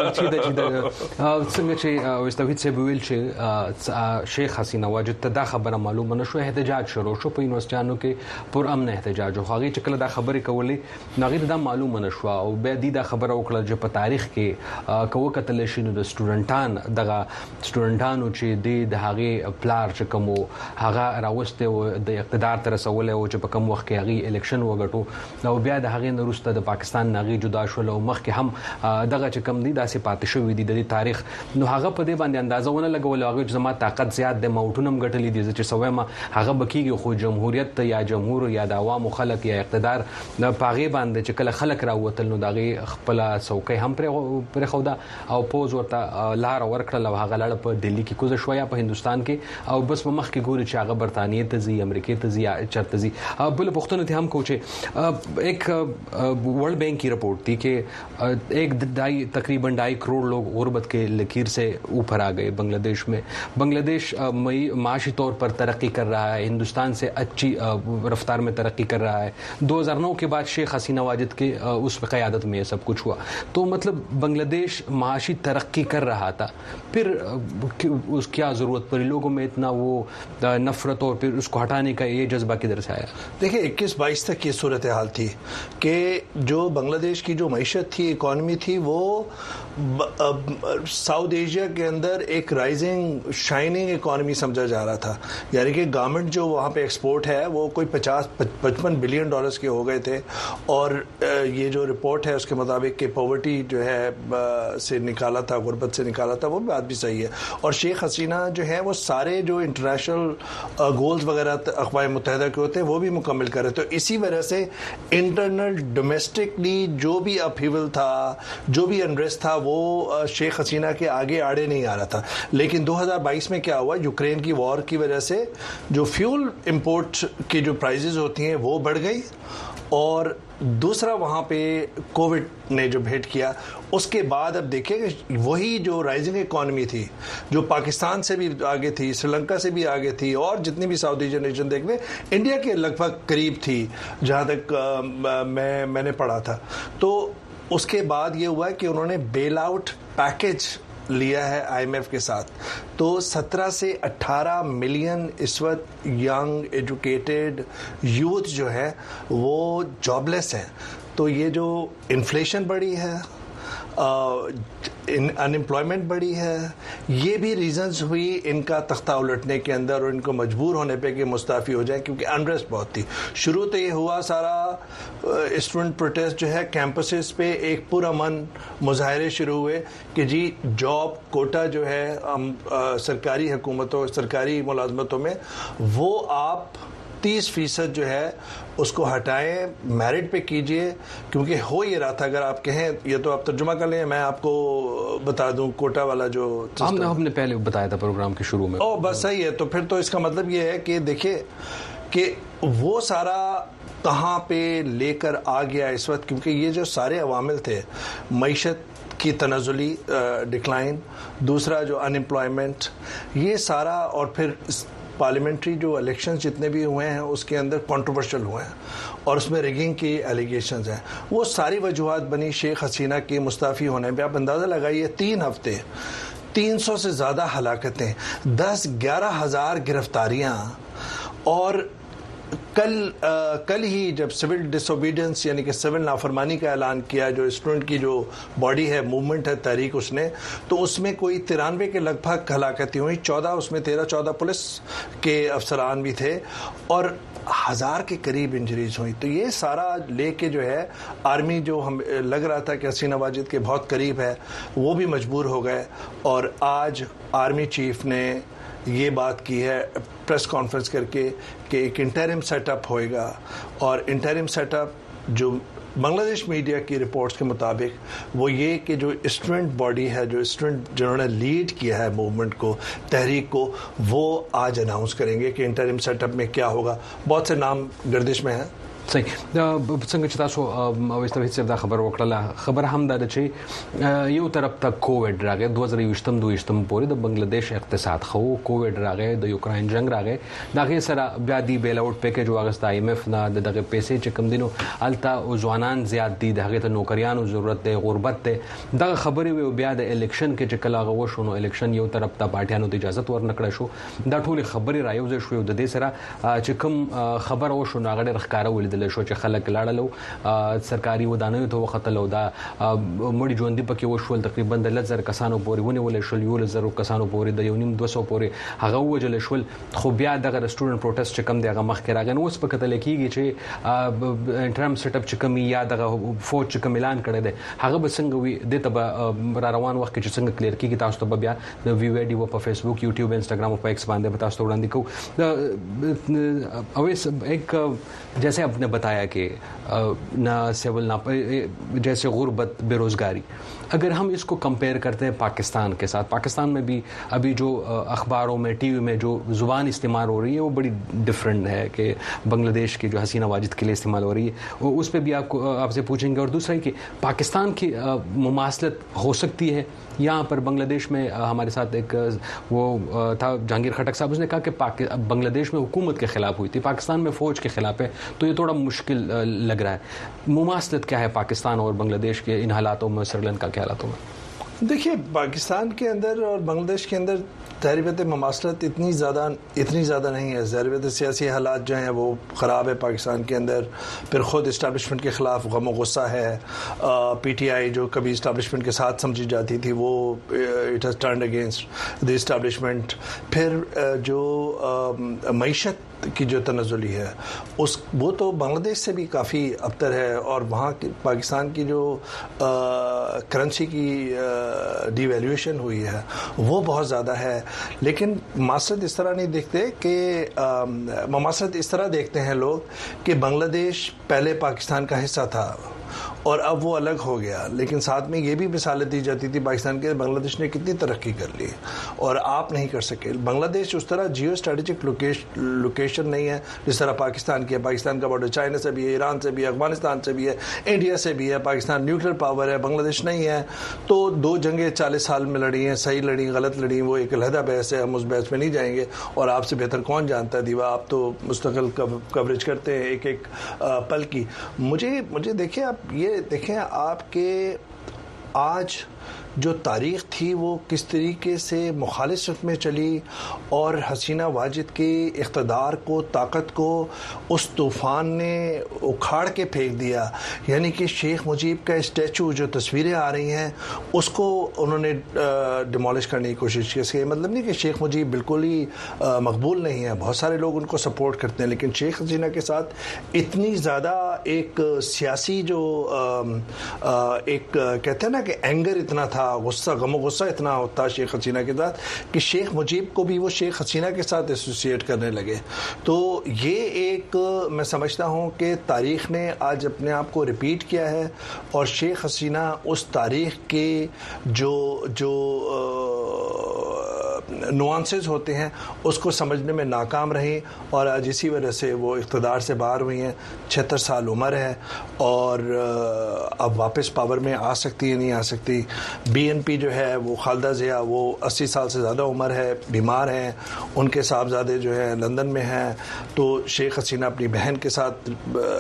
څنګه چې وستویت سے ویل چې شیخ حسینہ واجد ته دا خبره معلومه نشو، احتجاج شروع شو په یونیورسيټانو کې پر امن احتجاج، او هغه چې کله دا خبرې کولې نغې دا معلومه نشو، او بیا دې دا خبره وکړه چې په تاریخ کې کوه کتل شي نو د سټوډنټان دغه سټوډنټانو چې د هغه پلار چې کوم هغه راوسته او د اقتدار تر رسول او چې په کوم وخت کې هغه الیکشن وګټو، نو بیا د هغه نورسته د پاکستان نغې جدا شول، او مخکې هم دغه چې کوم دي داسې پاتې شوی دي د تاریخ. نو هغه په دې باندې اندازه ونه لګول هغه چې زما طاقت زیات د موټونم غټلې دي چې سوې ما هغه بکیږي، خو جمهوریت یا جمهور یا د عوامو خلک یا اقتدار نه پاغي باندې چې کله خلک راوتل نو دغه خپل څوکۍ هم پر پر خودا او پوز ورته لار ورکړل، هغه لړ په دلی کې کوزه شویا په هندستان کې، او بس مخ کې ګوري چې هغه برتانیې ته ځي، امریکای ته ځي، چرته ځي. بل پښتون ته هم کوچه ایک ورلڈ بینک کی رپورٹ تھی کہ ایک ڈھائی تقریباً ڈھائی کروڑ لوگ غربت کے لکیر سے اوپر آ گئے بنگلہ دیش میں. بنگلہ دیش معاشی طور پر ترقی کر رہا ہے، ہندوستان سے اچھی رفتار میں ترقی کر رہا ہے. دو ہزار نو کے بعد شیخ حسینہ واجد کے اس قیادت میں یہ سب کچھ ہوا، تو مطلب بنگلہ دیش معاشی ترقی کر رہا تھا، پھر اس کیا ضرورت پڑی لوگوں میں اتنا وہ نفرت اور پھر اس کو ہٹانے کا یہ جذبہ کدھر سے آیا؟
دیکھیں اکیس بائیس تک یہ صورتحال تھی کہ جو بنگلہ دیش کی جو معیشت تھی، اکانومی تھی، وہ ساؤتھ ایشیا کے اندر ایک رائزنگ شائننگ اکانومی سمجھا جا رہا تھا. یعنی کہ گارمنٹ جو وہاں پہ ایکسپورٹ ہے وہ کوئی پچاس پچپن بلین ڈالرز کے ہو گئے تھے، اور یہ جو رپورٹ ہے اس کے مطابق کہ پاورٹی جو ہے سے نکالا تھا، غربت سے نکالا تھا، وہ بات بھی صحیح ہے. اور شیخ حسینہ جو ہے وہ سارے جو انٹرنیشنل گولز وغیرہ اقوام متحدہ کے ہوتے ہیں وہ بھی مکمل کر رہے. تو اسی وجہ سے انٹرنل ڈومیسٹکلی جو بھی اپہیول تھا، جو بھی انریسٹ تھا، وہ شیخ حسینہ کے آگے آڑے نہیں آ رہا تھا. لیکن دو ہزار بائیس میں کیا ہوا، یوکرین کی وار کی وجہ سے جو فیول امپورٹ کی جو پرائزز ہوتی ہیں وہ بڑھ گئی، اور دوسرا وہاں پہ کووڈ نے جو بھیٹ کیا. اس کے بعد اب دیکھیں کہ وہی جو رائزنگ اکانومی تھی جو پاکستان سے بھی آگے تھی، سری لنکا سے بھی آگے تھی، اور جتنی بھی ساؤتھ ایشین نیشن دیکھ لیں انڈیا کے لگ بھگ قریب تھی جہاں تک میں میں نے پڑھا تھا. تو اس کے بعد یہ ہوا کہ انہوں نے بیل آؤٹ پیکج لیا ہے آئی ایم ایف کے ساتھ، تو سترہ سے اٹھارہ ملین اس وقت ینگ ایجوکیٹڈ یوتھ جو ہے وہ جاب لیس ہیں. تو یہ جو انفلیشن بڑھی ہے، انمپلائمنٹ بڑی ہے، یہ بھی ریزنز ہوئی ان کا تختہ الٹنے کے اندر اور ان کو مجبور ہونے پہ کہ مستعفی ہو جائیں، کیونکہ انریسٹ بہت تھی. شروع تو یہ ہوا سارا اسٹوڈنٹ پروٹیسٹ جو ہے کیمپسز پہ ایک پرامن مظاہرے شروع ہوئے کہ جی جاب کوٹا جو ہے سرکاری حکومتوں سرکاری ملازمتوں میں وہ آپ تیس فیصد جو ہے اس کو ہٹائیں، میرٹ پہ کیجئے. کیونکہ ہو یہ رہا تھا، اگر آپ کہیں یہ تو آپ ترجمہ کر لیں، میں آپ کو بتا دوں کوٹا والا جو
ہم نے پہلے بتایا تھا پروگرام کے شروع میں.
او بس صحیح ہے. تو پھر تو اس کا مطلب یہ ہے کہ دیکھیں کہ وہ سارا کہاں پہ لے کر آ گیا اس وقت، کیونکہ یہ جو سارے عوامل تھے، معیشت کی تنزلی ڈکلائن، دوسرا جو ان امپلائمنٹ، یہ سارا، اور پھر پارلیمنٹری جو الیکشنز جتنے بھی ہوئے ہیں اس کے اندر کنٹروورشل ہوئے ہیں اور اس میں ریگنگ کی ایلیگیشنز ہیں، وہ ساری وجوہات بنی شیخ حسینہ کے مستعفی ہونے پہ. آپ اندازہ لگائیے تین ہفتے تین سو سے زیادہ ہلاکتیں، دس گیارہ ہزار گرفتاریاں، اور کل آ, کل ہی جب سول ڈس اوبیڈینس یعنی کہ سول نافرمانی کا اعلان کیا، جو اسٹوڈنٹ کی جو باڈی ہے، موومنٹ ہے، تحریک، اس نے تو اس میں کوئی ترانوے کے لگ بھگ ہلاکتیں ہوئی، چودہ اس میں تیرہ چودہ پولیس کے افسران بھی تھے اور ہزار کے قریب انجریز ہوئی. تو یہ سارا لے کے جو ہے آرمی جو ہم لگ رہا تھا کہ حسینہ واجد کے بہت قریب ہے، وہ بھی مجبور ہو گئے. اور آج آرمی چیف نے یہ بات کی ہے پریس کانفرنس کر کے کہ ایک انٹرم سیٹ اپ ہوئے گا، اور انٹرم سیٹ اپ جو بنگلہ دیش میڈیا کی رپورٹس کے مطابق وہ یہ کہ جو اسٹوڈنٹ باڈی ہے، جو اسٹوڈنٹ جنہوں نے لیڈ کیا ہے موومنٹ کو، تحریک کو، وہ آج اناؤنس کریں گے کہ انٹرم سیٹ اپ میں کیا ہوگا. بہت سے نام گردش میں ہیں.
صحیح. څنګه چې تاسو اوس ته هیڅ دا خبر وکړه، خبر هم دا چې یو طرف ته کووډ راغی دوه زره یوشتم دویشتم پورې د بنگلاديش اقتصاد خو کووډ راغی، د یوکرين جنگ راغی، دغه سره بیا دی بیل اوټ پیکیج واغست آی ایم ایف نه دغه پیسې چې کم دینو الته ځوانان زیات دي، دغه ته نوکریانو ضرورت دی، غربت دی، دغه خبرې وي. بیا د الیکشن کې چې کله غو شو نو الیکشن یو طرف ته پارټیانو ته اجازه ورنکړه شو، دا ټول خبرې رايوځ شو. د دې سره چې کوم خبر و شو نو هغه ښکارا ولید شو چې خلک لاړلو سرکاري ودانیو ته وختلو، دا مړي ژوندي پکې وشول، تقریبا د لس زره کسانو پورې ونیول شول، یولس زره کسانو پورې د یو نیم دوه سوه پورې هغه ووژل شول. خو بیا دغه سټوډنټ پروټیسټ چې کوم دی هغه مخکې راغی. نو اوس په کتل کېږي چې انټرم سیټ اپ چې کوم یا دغه فوج چې کوم اعلان کړی دی هغه به څنګه وي، دې ته به را روان وخت کې چې څنګه کلیر کېږي تاسو ته به بیا د وی ویډیو په فیسبوک، یوټیوب، انسټاګرام او په ایکس باندې به تاسو ته وړاندې کوو. اویس ایک جیسے آپ نے بتایا کہ نہ سول نہ جیسے غربت، بے روزگاری، اگر ہم اس کو کمپیئر کرتے ہیں پاکستان کے ساتھ، پاکستان میں بھی ابھی جو اخباروں میں، ٹی وی میں جو زبان استعمال ہو رہی ہے وہ بڑی ڈفرینٹ ہے کہ بنگلہ دیش کی جو حسینہ واجد کے لیے استعمال ہو رہی ہے، اس پہ بھی آپ کو آپ سے پوچھیں گے. اور دوسرا کہ پاکستان کی مماثلت ہو سکتی ہے یہاں پر بنگلہ دیش میں. ہمارے ساتھ ایک وہ تھا جہانگیر خٹک صاحب، اس نے کہا کہ بنگلہ دیش میں حکومت کے خلاف ہوئی تھی، پاکستان میں فوج کے خلاف ہے، تو یہ تھوڑا مشکل لگ رہا ہے. مماثلت کیا ہے پاکستان اور بنگلہ دیش کے ان حالاتوں میں، سری لنکا کے حالاتوں میں؟
دیکھیے پاکستان کے اندر اور بنگلہ دیش کے اندر ظاہر مماثلت اتنی زیادہ اتنی زیادہ نہیں ہے. ظاہر سیاسی حالات جو ہیں وہ خراب ہے پاکستان کے اندر، پھر خود اسٹیبلشمنٹ کے خلاف غم و غصہ ہے. پی ٹی آئی جو کبھی اسٹیبلشمنٹ کے ساتھ سمجھی جاتی تھی وہ اٹ ہیز ٹرنڈ اگینسٹ دی اسٹیبلشمنٹ. پھر جو معیشت کی جو تنزلی ہے اس وہ تو بنگلہ دیش سے بھی کافی ابتر ہے، اور وہاں کی پاکستان کی جو کرنسی کی ڈی ویلیویشن ہوئی ہے وہ بہت زیادہ ہے. لیکن مماثلت اس طرح نہیں دیکھتے کہ مماثلت اس طرح دیکھتے ہیں لوگ کہ بنگلہ دیش پہلے پاکستان کا حصہ تھا اور اب وہ الگ ہو گیا، لیکن ساتھ میں یہ بھی مثالیں دی جاتی تھی پاکستان کے بنگلہ دیش نے کتنی ترقی کر لی اور آپ نہیں کر سکے. بنگلہ دیش اس طرح جیو اسٹریٹجک لوکیشن نہیں ہے جس طرح پاکستان کی ہے. پاکستان کا بارڈر چائنا سے بھی ہے، ایران سے بھی ہے، افغانستان سے بھی ہے، انڈیا سے بھی ہے. پاکستان نیوکلیر پاور ہے، بنگلہ دیش نہیں ہے. تو دو جنگیں چالیس سال میں لڑی ہیں، صحیح لڑی، غلط لڑی، وہ ایک علیحدہ بحث ہے، ہم اس بحث میں نہیں جائیں گے. اور آپ سے بہتر کون جانتا ہے دیوا، آپ تو مستقل کوریج کرتے ہیں ایک ایک پل کی. مجھے مجھے دیکھیں آپ یہ دیکھیں آپ کے آج جو تاریخ تھی وہ کس طریقے سے مخالفت میں چلی اور حسینہ واجد کے اقتدار کو، طاقت کو اس طوفان نے اکھاڑ کے پھینک دیا. یعنی کہ شیخ مجیب کا اسٹیچو جو تصویریں آ رہی ہیں اس کو انہوں نے ڈیمولش کرنے کی کوشش کی. اس کا مطلب نہیں کہ شیخ مجیب بالکل ہی مقبول نہیں ہے، بہت سارے لوگ ان کو سپورٹ کرتے ہیں، لیکن شیخ حسینہ کے ساتھ اتنی زیادہ ایک سیاسی جو ایک کہتے ہیں نا کہ اینگر اتنا تھا، غصہ، غم و غصہ اتنا ہوتا شیخ حسینہ کے ساتھ کہ شیخ مجیب کو بھی وہ شیخ حسینہ کے ساتھ ایسوسیٹ کرنے لگے. تو یہ ایک میں سمجھتا ہوں کہ تاریخ نے آج اپنے آپ کو ریپیٹ کیا ہے اور شیخ حسینہ اس تاریخ کے جو جو نوانسز ہوتے ہیں اس کو سمجھنے میں ناکام رہی اور آج اسی وجہ سے وہ اقتدار سے باہر ہوئی ہیں. چھہتر سال عمر ہے اور اب واپس پاور میں آ سکتی ہے نہیں آ سکتی. بی این پی جو ہے وہ خالدہ ضیاء وہ اسی سال سے زیادہ عمر ہے، بیمار ہیں، ان کے صاحبزادے جو ہیں لندن میں ہیں. تو شیخ حسینہ اپنی بہن کے ساتھ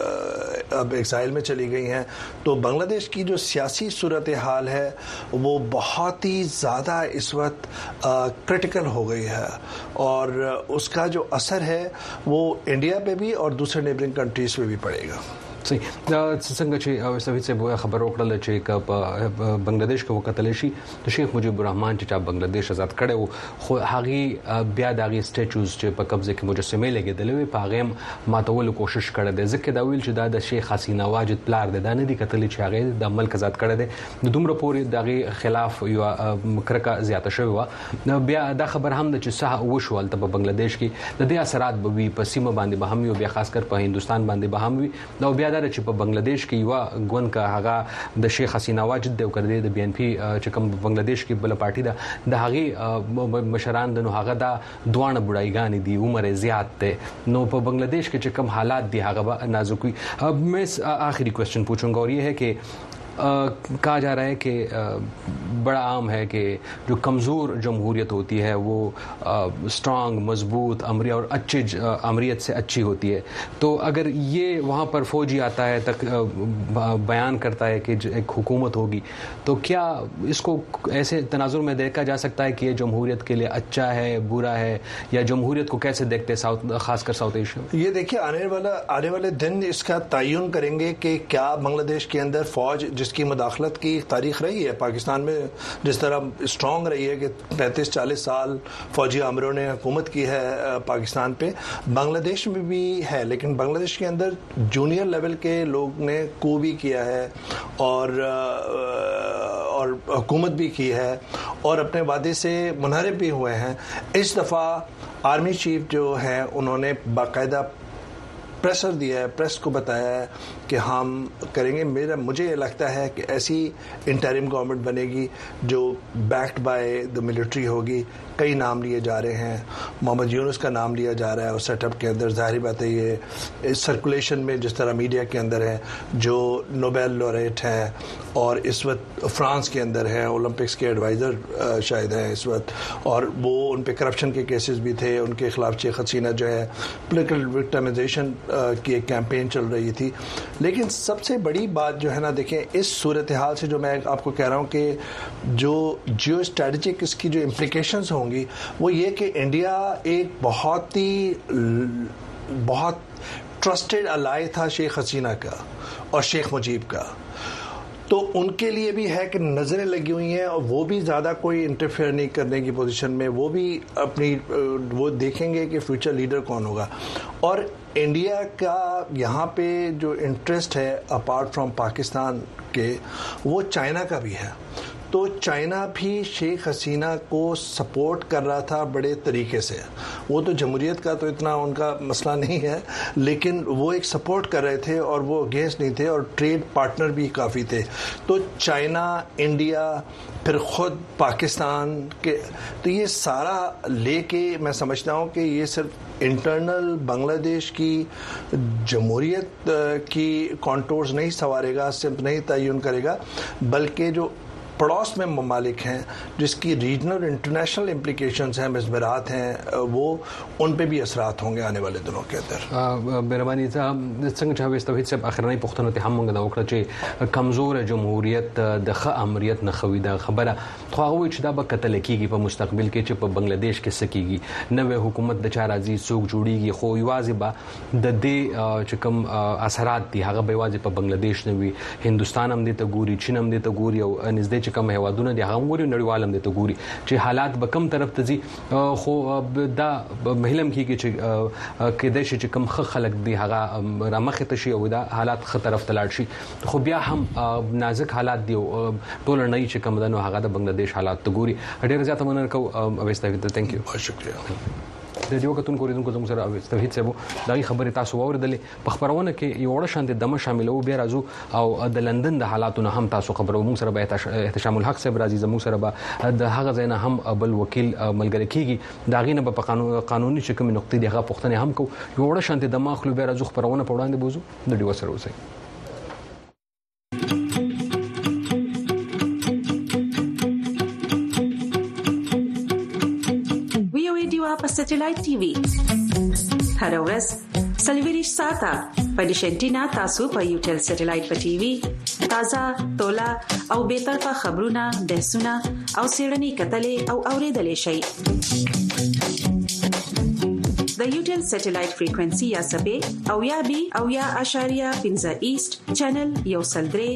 اب ایگزائل میں چلی گئی ہیں. تو بنگلہ دیش کی جو سیاسی صورتحال ہے وہ بہت ہی زیادہ اس وقت کرٹیکل ہو گئی ہے اور اس کا جو اثر ہے وہ انڈیا پہ بھی اور دوسرے نیبرنگ کنٹریز پہ بھی پڑے گا.
صحیح. څنګه چې سوي سے خبر وکړل چې په بنگلاديش کې وکتل شي د شیخ مجیب الرحمن چې بنگلاديش آزاد کړو خو هغه بیا دغه سټیچوز چې په قبضه کې مجسمه لګیدلې په هغه ماتول کوشش کړي دي. ځکه دا ویل چې دا د شیخ حسینه واجد پلار دی، دا نه دي کتل چې هغه د ملک آزاد کړي دي. دومره پورې دغه خلاف یو مکرکه زیاته شوی و. بیا دا خبر هم د چې صح وشول ته په بنگلاديش کې د دې اثرات به وي په سیمه باندې به هم یو بیا خاص کر په هندستان باندې به هم وي. دا بیا چې په بنگلاديش کې یو ګوند کا هغه د شیخ حسینه واجد دی او کړی د بی ان پی چې کوم بنگلاديش کې بل پارټي ده د هغه مشران د نو هغه دا دوانه بډایګانی دی، عمر زیات ده. نو په بنگلاديش کې چې کوم حالات دی هغه نازک وي. اب میں آخری کوشچن پوچھوں گا اور یہ ہے کہ کہا جا رہا ہے کہ بڑا عام ہے کہ جو کمزور جمہوریت ہوتی ہے وہ اسٹرانگ، مضبوط، امری اور اچھے امریت سے اچھی ہوتی ہے. تو اگر یہ وہاں پر فوجی آتا ہے تک بیان کرتا ہے کہ ایک حکومت ہوگی تو کیا اس کو ایسے تناظر میں دیکھا جا سکتا ہے کہ یہ جمہوریت کے لیے اچھا ہے، برا ہے، یا جمہوریت کو کیسے دیکھتے ہیں ساؤتھ خاص کر ساؤتھ ایشیا؟
یہ دیکھیے آنے والا آنے والے دن اس کا تعین کریں گے کہ کیا بنگلہ دیش کے اندر فوج جس کی مداخلت کی تاریخ رہی ہے پاکستان میں جس طرح اسٹرانگ رہی ہے کہ پینتیس چالیس سال فوجی عمروں نے حکومت کی ہے پاکستان پہ، بنگلہ دیش میں بھی ہے. لیکن بنگلہ دیش کے اندر جونیئر لیول کے لوگ نے کو بھی کیا ہے اور اور حکومت بھی کی ہے اور اپنے وعدے سے منحرف بھی ہوئے ہیں. اس دفعہ آرمی چیف جو ہیں انہوں نے باقاعدہ پریسر دیا ہے، پریس کو بتایا ہے کہ ہم کریں گے. میرا مجھے یہ لگتا ہے کہ ایسی انٹرم گورنمنٹ بنے گی جو بیکڈ بائی دا ملٹری ہوگی. کئی نام لیے جا رہے ہیں، محمد یونس کا نام لیا جا رہا ہے اور سیٹ اپ کے اندر ظاہری بات ہے یہ سرکولیشن میں جس طرح میڈیا کے اندر ہے جو نوبیل لوریٹ ہیں اور اس وقت فرانس کے اندر ہیں، اولمپکس کے ایڈوائزر شاید ہیں اس وقت، اور وہ ان پہ کرپشن کے کیسز بھی تھے، ان کے خلاف شیخ حسینہ جو ہے پولیٹیکل وکٹمائزیشن کی ایک کیمپین چل رہی تھی. لیکن سب سے بڑی بات جو ہے نا دیکھیں اس صورتحال سے جو میں آپ کو کہہ رہا ہوں کہ جو جیو اسٹریٹجک اس کی جو امپلیکیشنز ہوں گی وہ یہ کہ انڈیا ایک بہت ہی بہت ٹرسٹڈ الائی تھا شیخ حسینہ کا اور شیخ مجیب کا، تو ان کے لیے بھی ہے کہ نظریں لگی ہوئی ہیں اور وہ بھی زیادہ کوئی انٹرفیئر نہیں کرنے کی پوزیشن میں، وہ بھی اپنی وہ دیکھیں گے کہ فیوچر لیڈر کون ہوگا. اور انڈیا کا یہاں پہ جو انٹرسٹ ہے اپارٹ فرام پاکستان کے وہ چائنا کا بھی ہے. تو چائنا بھی شیخ حسینہ کو سپورٹ کر رہا تھا بڑے طریقے سے. وہ تو جمہوریت کا تو اتنا ان کا مسئلہ نہیں ہے لیکن وہ ایک سپورٹ کر رہے تھے اور وہ اگینسٹ نہیں تھے اور ٹریڈ پارٹنر بھی کافی تھے. تو چائنا، انڈیا، پھر خود پاکستان کے، تو یہ سارا لے کے میں سمجھتا ہوں کہ یہ صرف انٹرنل بنگلہ دیش کی جمہوریت کی کانٹورز نہیں سنوارے گا، صرف نہیں تعین کرے گا، بلکہ جو पड़ोस में ममालिक हैं जिसकी रीजनल इंटरनेशनल इम्प्लीकेशंस हैं, मज़बरात हैं, वो उन पे भी असरात होंगे आने वाले दिनों के अंदर।
मेहरबानी څنګه چې اوس توحید صاحب اخرنۍ پوښتنه ته هم موږ دا وکړه چې کمزور جمهوریت د ښه امریت نه خوي دا خبره خو هغه چې دا به کتل کېږي په مستقبل کې چې په بنگلاديش کې سکیږي نوې حکومت د چا راځي څوک جوړیږي خو یوازې به د دې چې کوم اثرات دي هغه به یوازې په بنگلاديش نه وي، هندستان هم دې ته ګوري، چین هم دې ته ګوري او نږدې چې کوم هیوادونه دي هغه هم ګوري، نړیوال هم دې ته ګوري چې حالات به کم طرف ته ځي. خو دا مهلم کېږي چې کېدای شي چې کوم ښه خلک دي هغه رامخې ته شي او دا حالات ښه طرف ته لاړ شي، خو بیا هم نازک حالات دي او ټول نه چې کوم دنو هغه د بنگلاديش حالات ته ګوري. ډېر زیات مننه کوم اوستوي ته ثانک یو،
شکریہ.
د دې وختونو کوریدونکو زموږ سره اوستوي صاحب دغه خبره تاسو واوریدلې په خبرونه کې یو وړ شان د دمه شاملو بیا راځو او د لندن د حالاتونو هم تاسو خبرو موږ سره به احتشام الحق صاحب راځي، زموږ سره به د هغه ځای نه هم بل وکیل ملګری کیږي دا غینه په قانون قانوني چې کوم نقطې دی هغه پوښتنه هم کو یو وړ شان د دمه خپل بیا راځو خبرونه په وړاندې بوزو د دې وسره اوسئ.
په سټلایټ ټي وي هر ورځ سلیویریش ساته په ډیشنټینا تاسو په یوټل سټلایټ په ټي وي تازه تولا او به طرفه خبرونه بحثونه او سیړنی کتلې او اوریدلې شي. د یوټل سټلایټ فریکوئنسي یا سبې او یا بي او یا اشاریه پنځه ایست چینل یو سلدري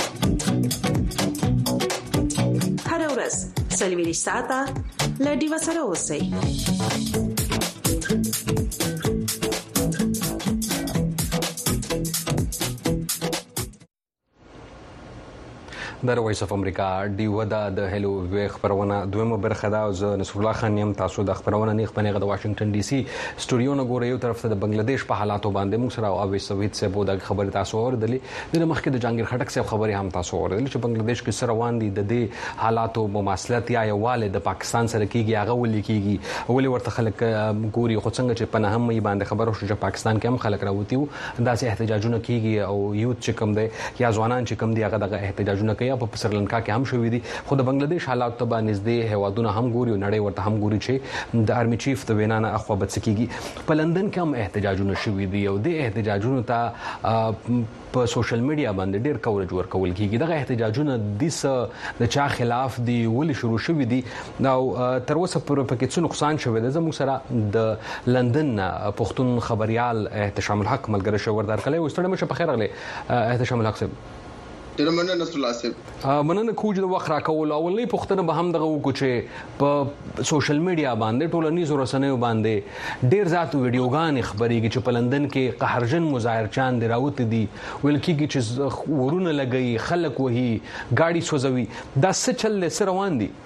هر ورځ سلیویریش ساته لډي وسره اوسئ.
د وایس اف امریکا ډیو د هلو وی خبرونه دویمه برخه دا او نصر الله خان یم تاسو د خبرونه نه خبرونه د واشنگټن ډي سي سټوډیو نه ګورئ یو طرف ته د بنگلاديش په حالاتو باندې موږ سره او اوسویت صاحب د خبره تاسو اوریدلې د مخکې د جهانگیر خټک صاحب خبري هم تاسو اوریدلې چې بنگلاديش کې سره روان دي د دې حالاتو مماثلت یا یواله د پاکستان سره کیږي هغه ولې کیږي ولې ورته خلک ګوري خو څنګه چې په نهم یې باندې خبرو شو چې پاکستان کې هم خلک راوتی وو داسې احتجاجونه کیږي او یوت چې کوم دی یا ځوانان چې کوم دی هغه د احتجاجونه کوي په سریلانکا کې هم شوې دي خو د بنگلاديش حالات ته باندې نږدې هوادونه هم ګوري او نړۍ ورته هم ګوري چې د آرمي چیف د وینا نه اخوا بچکیږي. په لندن کې هم احتجاجونه شوې دي او د احتجاجونو ته په سوشل میډیا باندې ډېر کورج ورکول کیږي. دغه احتجاجونه د د چا خلاف دي ولې شروع شوې دي او تر اوسه پر پکې څه نقصان شوی دی. زموږ سره د لندن پښتون خبريال احتشام الحق ملګری شو وردار کله وستړم شه په خیر غلې احتشام الحق صاحب
ډېر مننه نصر الله صاحب.
مننه کوج د وخت راکول اولنی پښتنه به هم دغه وکړو چې په سوشل میډیا باندې ټولنیزو رسنیو باندې ډېر ذات ویډیوګان خبرېږي چې په لندن کې قهرجن مظاهرچان دی راوت دي ویل کېږي چې ورونه لګي خلک وهي گاډي سوځوي دا څه چل سره روان دي؟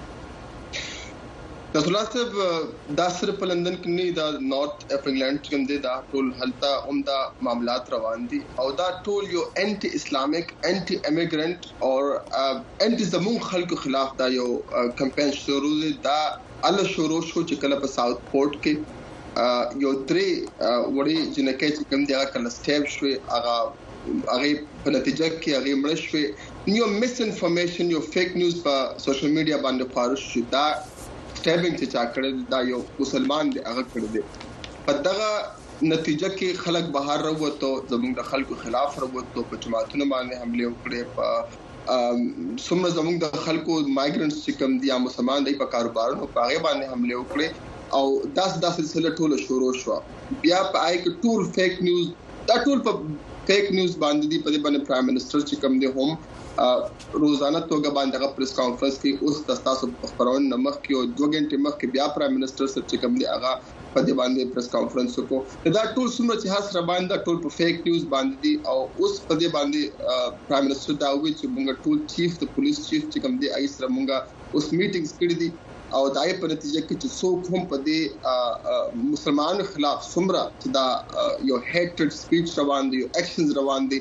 نصر الله صاحب دا سره په لندن کې نه دا نارث اف انګلند کې هم دا ټول حالتا عمده معاملات روان دي او دا ټول یو انټي اسلامیک انټي امیګرنٹ او انټي زمون خلکو خلاف دا یو کمپاین شروع دي. دا ال شروع شو چې کله په ساوث پورت کې یو درې وړي جنکه چې کوم دی هغه کله سټیپ شوی هغه هغه په نتیجه کې هغه مړ شوی. یو مس انفارمیشن یو فیک نیوز په سوشل میډیا باندې پارش شو. دا سټیبینګ چې چا کړی دا یو مسلمان دی هغه کړی دی. په دغه نتیجه کې خلک بهر راووتو زموږ د خلکو خلاف راووتو په جماعتونو باندې حمله وکړي په څومره زموږ د خلکو مایګرنټس چې کوم دي یا مسلمان دی په کاروبارونو په هغه باندې حمله وکړي او داس داس سلسله ټول شروع شو. بیا په آی کې ټول فیک نیوز دا ټول په فیک نیوز باندې دی په دې باندې پرایم منسٹر چې کوم دی هم روزانه توګه باندې غو پریس کانفرنس کې اوس تاسو خبرونه نمخ کې او دوه غنټې مخ کې بیا پرایم منسٹر سره چې کوم دی هغه په دې باندې پریس کانفرنس وکړو. دا ټول څومره چې هاس را باندې ټول په فیک نیوز باندې دي او اوس په دې باندې پرایم منسٹر دا وی چې موږ ټول چیف د پولیس چیف چې کوم دی ایس سره موږ اوس میټینګز کړې دي او دای په نتیجه کې چې څوک هم په دې مسلمانانو خلاف څومره چې دا یو هیټډ سپیچ روان دي یو اکشنز روان دي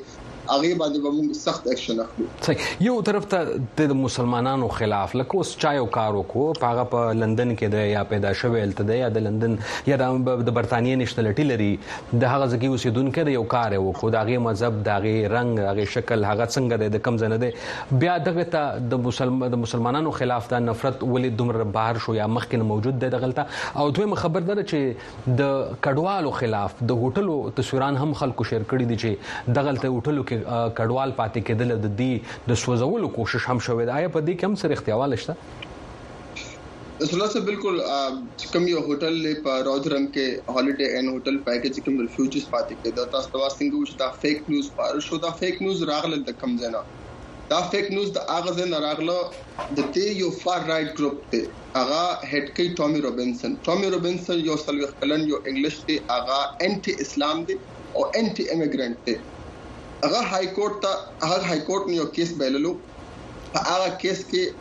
هغه باندې به موږ سخت اکشن اخلو.
صحیح. یو طرف ته د مسلمانانو خلاف لکه اوس چا یو کار وکړو په هغه په لندن کې د یا پیدا شوی الته د یا د لندن یا د برتانیې نشنلټي لري د هغه ځکه اوسیدونکو د یو کار وکړو د هغه مذهب د هغه رنگ هغه شکل هغه څنګه د کم زنه ده بیا دغه ته د مسلمان د مسلمانانو خلاف د نفرت ولې دومره بهر شو یا مخکې موجود ده دغلطه او دوی خبر ده چې د کډوالو خلاف د هوټلو تصویران هم خلکو شیر کړي دي چې دغلطه هوټلو کې کډوال پاتې کېدل د دې د سوځولو کوشش هم شوې ده. آیا په دې کې هم سره اختیار شته؟
رسول الله بالکل کوم یو هوټل په راودرم کې هالیډے ان هوټل پیکیج کوم ریفیوجیز پاتې کېده تاسو ته واسطنګ وشو دا فیک نیوز پاره شو دا فیک نیوز راغله د کم ځنا دا فیک نیوز د اغه ځنا راغله د تی یو فار رائټ ګروپ ته اغه هډ کې ټامي روبنسن ټامي روبنسن یو سلوخ کلن یو انګلیش ته اغه انټي اسلام دی او انټي ایمیګرانټ ته اغه های کورټ ته هغه های کورټ نیو کیس بیللو هغه کیس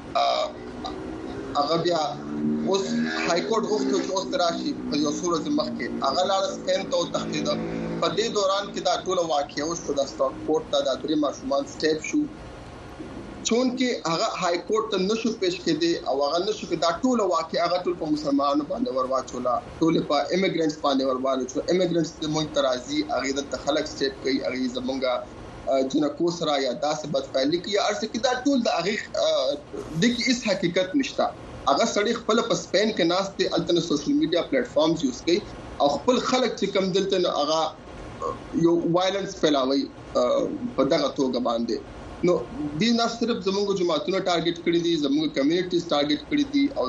کې اغه بیا اوس های کورټ غوښتل چې اوس راشي په یو صورت مخکې اغه لاړ سپین ته تختید په دې دوران کې دا ټول واقعي اوس د سټاک کورټ ته د درې ماشومان سټیپ شو چون کې هغه های کورټ ته نشو پیش کېدی او هغه نشو کې دا ټول واقعي هغه ټول په مسلمانانو باندې ورواچولا ټول په ایمیګرانټس باندې ورواچو ایمیګرانټس د مونږ ترازی هغه د خلک سټیپ کوي هغه زمونږه جنکو سره یا داسې بدفعلی کې یا ارڅ کې دا ټول د هغه د کې اس حقیقت نشته هغه سړی خپل په سپین کې ناس ته الټرنیټ سوشل میډیا پلیټ فارمز یوز کوي او خپل خلک چې کم دلته هغه یو وایلنس پھیلاوي په دغه توګه باندې نو دې نه صرف زموږ جماعتونو ټارګټ کړی دي زموږ کمیونټیز ټارګټ کړی دي او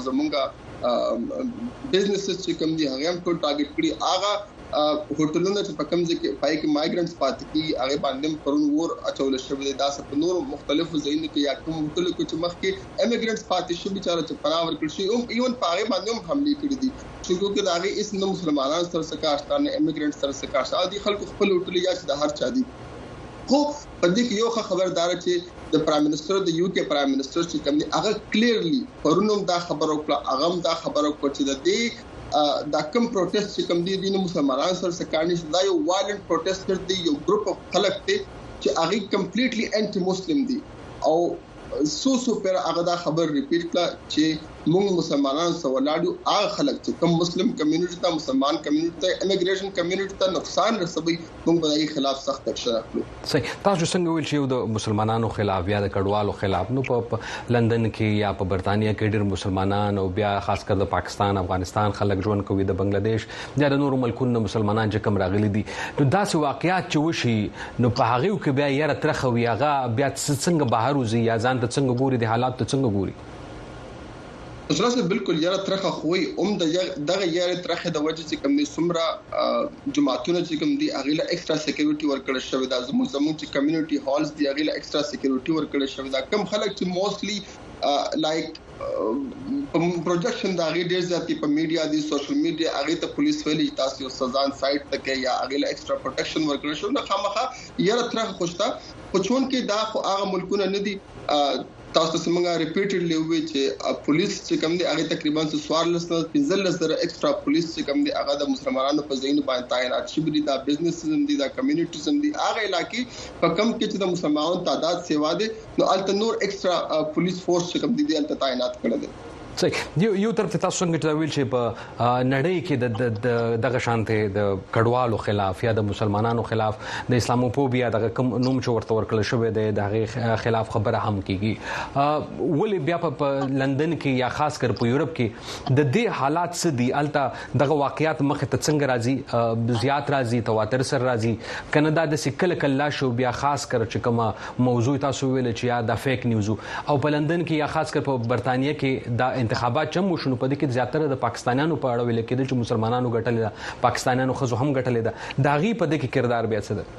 زموږ بزنسز چې کوم دي هغه هم ټول ټارګټ کړی هغه هوټلونه چې په کوم ځای کې پای کې مایګرانټس پاتې دي هغه باندې پرون ور اچول شوی دا سپ نور مختلفو ځایونو کې یا کوم هوټل کې چې مخ کې ایمیګرانټس پاتې شو بیچاره چې پناه ورکړل شي او ایون پاره باندې هم حمله کړې دي چې کومه دا هغه اس نو مسلمانانو سره سکاشتانه ایمیګرانټس سره سکاشتانه دي خلکو خپل هوټل یا چې د هر چا دي خو په دې کې یو خبردار چې د پرایم منسٹر د یو کې پرایم منسٹر چې کوم دی هغه کلیرلی پرونم دا خبر او هغه دا خبر او چې د دې دا کوم پروټیسټ چې کوم دی د مسلمانانو سره سکانش دا یو وایلنت پروټیسټر دی یو ګروپ اف خلک دی چې هغه کمپلیټلی انټي مسلم دی او سو سو پر هغه دا خبر ریپیټ کړه چې موږ مسلمانانو سره ولاړو هغه خلک چې کوم مسلم کمیونټي ته مسلمان کمیونټي ته ایمیګریشن کمیونټي ته نقصان رسوي موږ به یې خلاف سخت اکشن اخلو.
صحیح. تاسو څنګه ویل چې د مسلمانانو خلاف یا د کډوالو خلاف نو په لندن کې یا په برتانیې کې ډېر مسلمانان او بیا خاص کر د پاکستان افغانستان خلک ژوند کوي د بنگلاديش یا د نورو ملکونو مسلمانان چې کوم راغلي دي نو داسې واقعیات چې وشي نو په هغه کې بیا یې ترخه وي هغه بیا څنګه بهر وزي یا ځان ته څنګه ګوري د حالات ته څنګه ګوري؟
خلاص بالکل یاره ترخه خوې اوم د دغه یاره ترخه د وجه چې کوم دي سمرا جماعتونه چې کوم دي اغه ایکسترا سکیورټي ورکړل شوی دا زموږ زموږ چې کمیونټي هالز دی اغه ایکسترا سکیورټي ورکړل شوی دا کم خلک چې موستلی لایک پروجیکشن دا غي ډیر ځاتي په میډیا دي سوشل میډیا اغه ته پولیس ویلي تاسو یو سزان سایت ته کې یا اغه ایکسترا پروټیکشن ورکړل شو نه خامخه یاره ترخه خوشتا خو چون کې دا خو هغه ملکونه نه دي تاسو څنګه ریپیټډلی وی چې پولیس چې کوم دي هغه تقریبا سوارلس نه پنځلس زره ایکسترا پولیس چې کوم دي هغه د مسلمانانو په ځین باندې تعینات شوی دي دا بزنس سم دي دا کمیونټي سم دي هغه علاقې په کم کې چې د مسلمانانو تعداد سیوا دي نو الته نور ایکسترا پولیس فورس چې کوم دي الته تعینات کړل دي.
صحیح. یو یو طرف ته تاسو څنګه ویل چې په نړۍ کې د دغه شانته د کډوالو خلاف یا د مسلمانانو خلاف د اسلاموفوبیا دغه کوم نوم چې ورته ورکړل شوی دی دغه خلاف خبره هم کیږي ولې بیا په لندن کې یا خاص کر په یورپ کې د دې حالات څه دي الته دغه واقعیات مخ ته څنګه راځي زیات راځي تواتر سره راځي کنه دا د سکل کلا شو بیا خاص کر چې کومه موضوع تاسو ویل چې یا د فیک نیوز او په لندن کې یا خاص کر په برتانیې کې دا انتخابات چم وشنو په دې کې زیاتره د پاکستانیانو په اړه ویل کېږي چې مسلمانانو ګټل دا پاکستانیانو خزو هم ګټل دا داغي په دې کې کردار بیا څه ده؟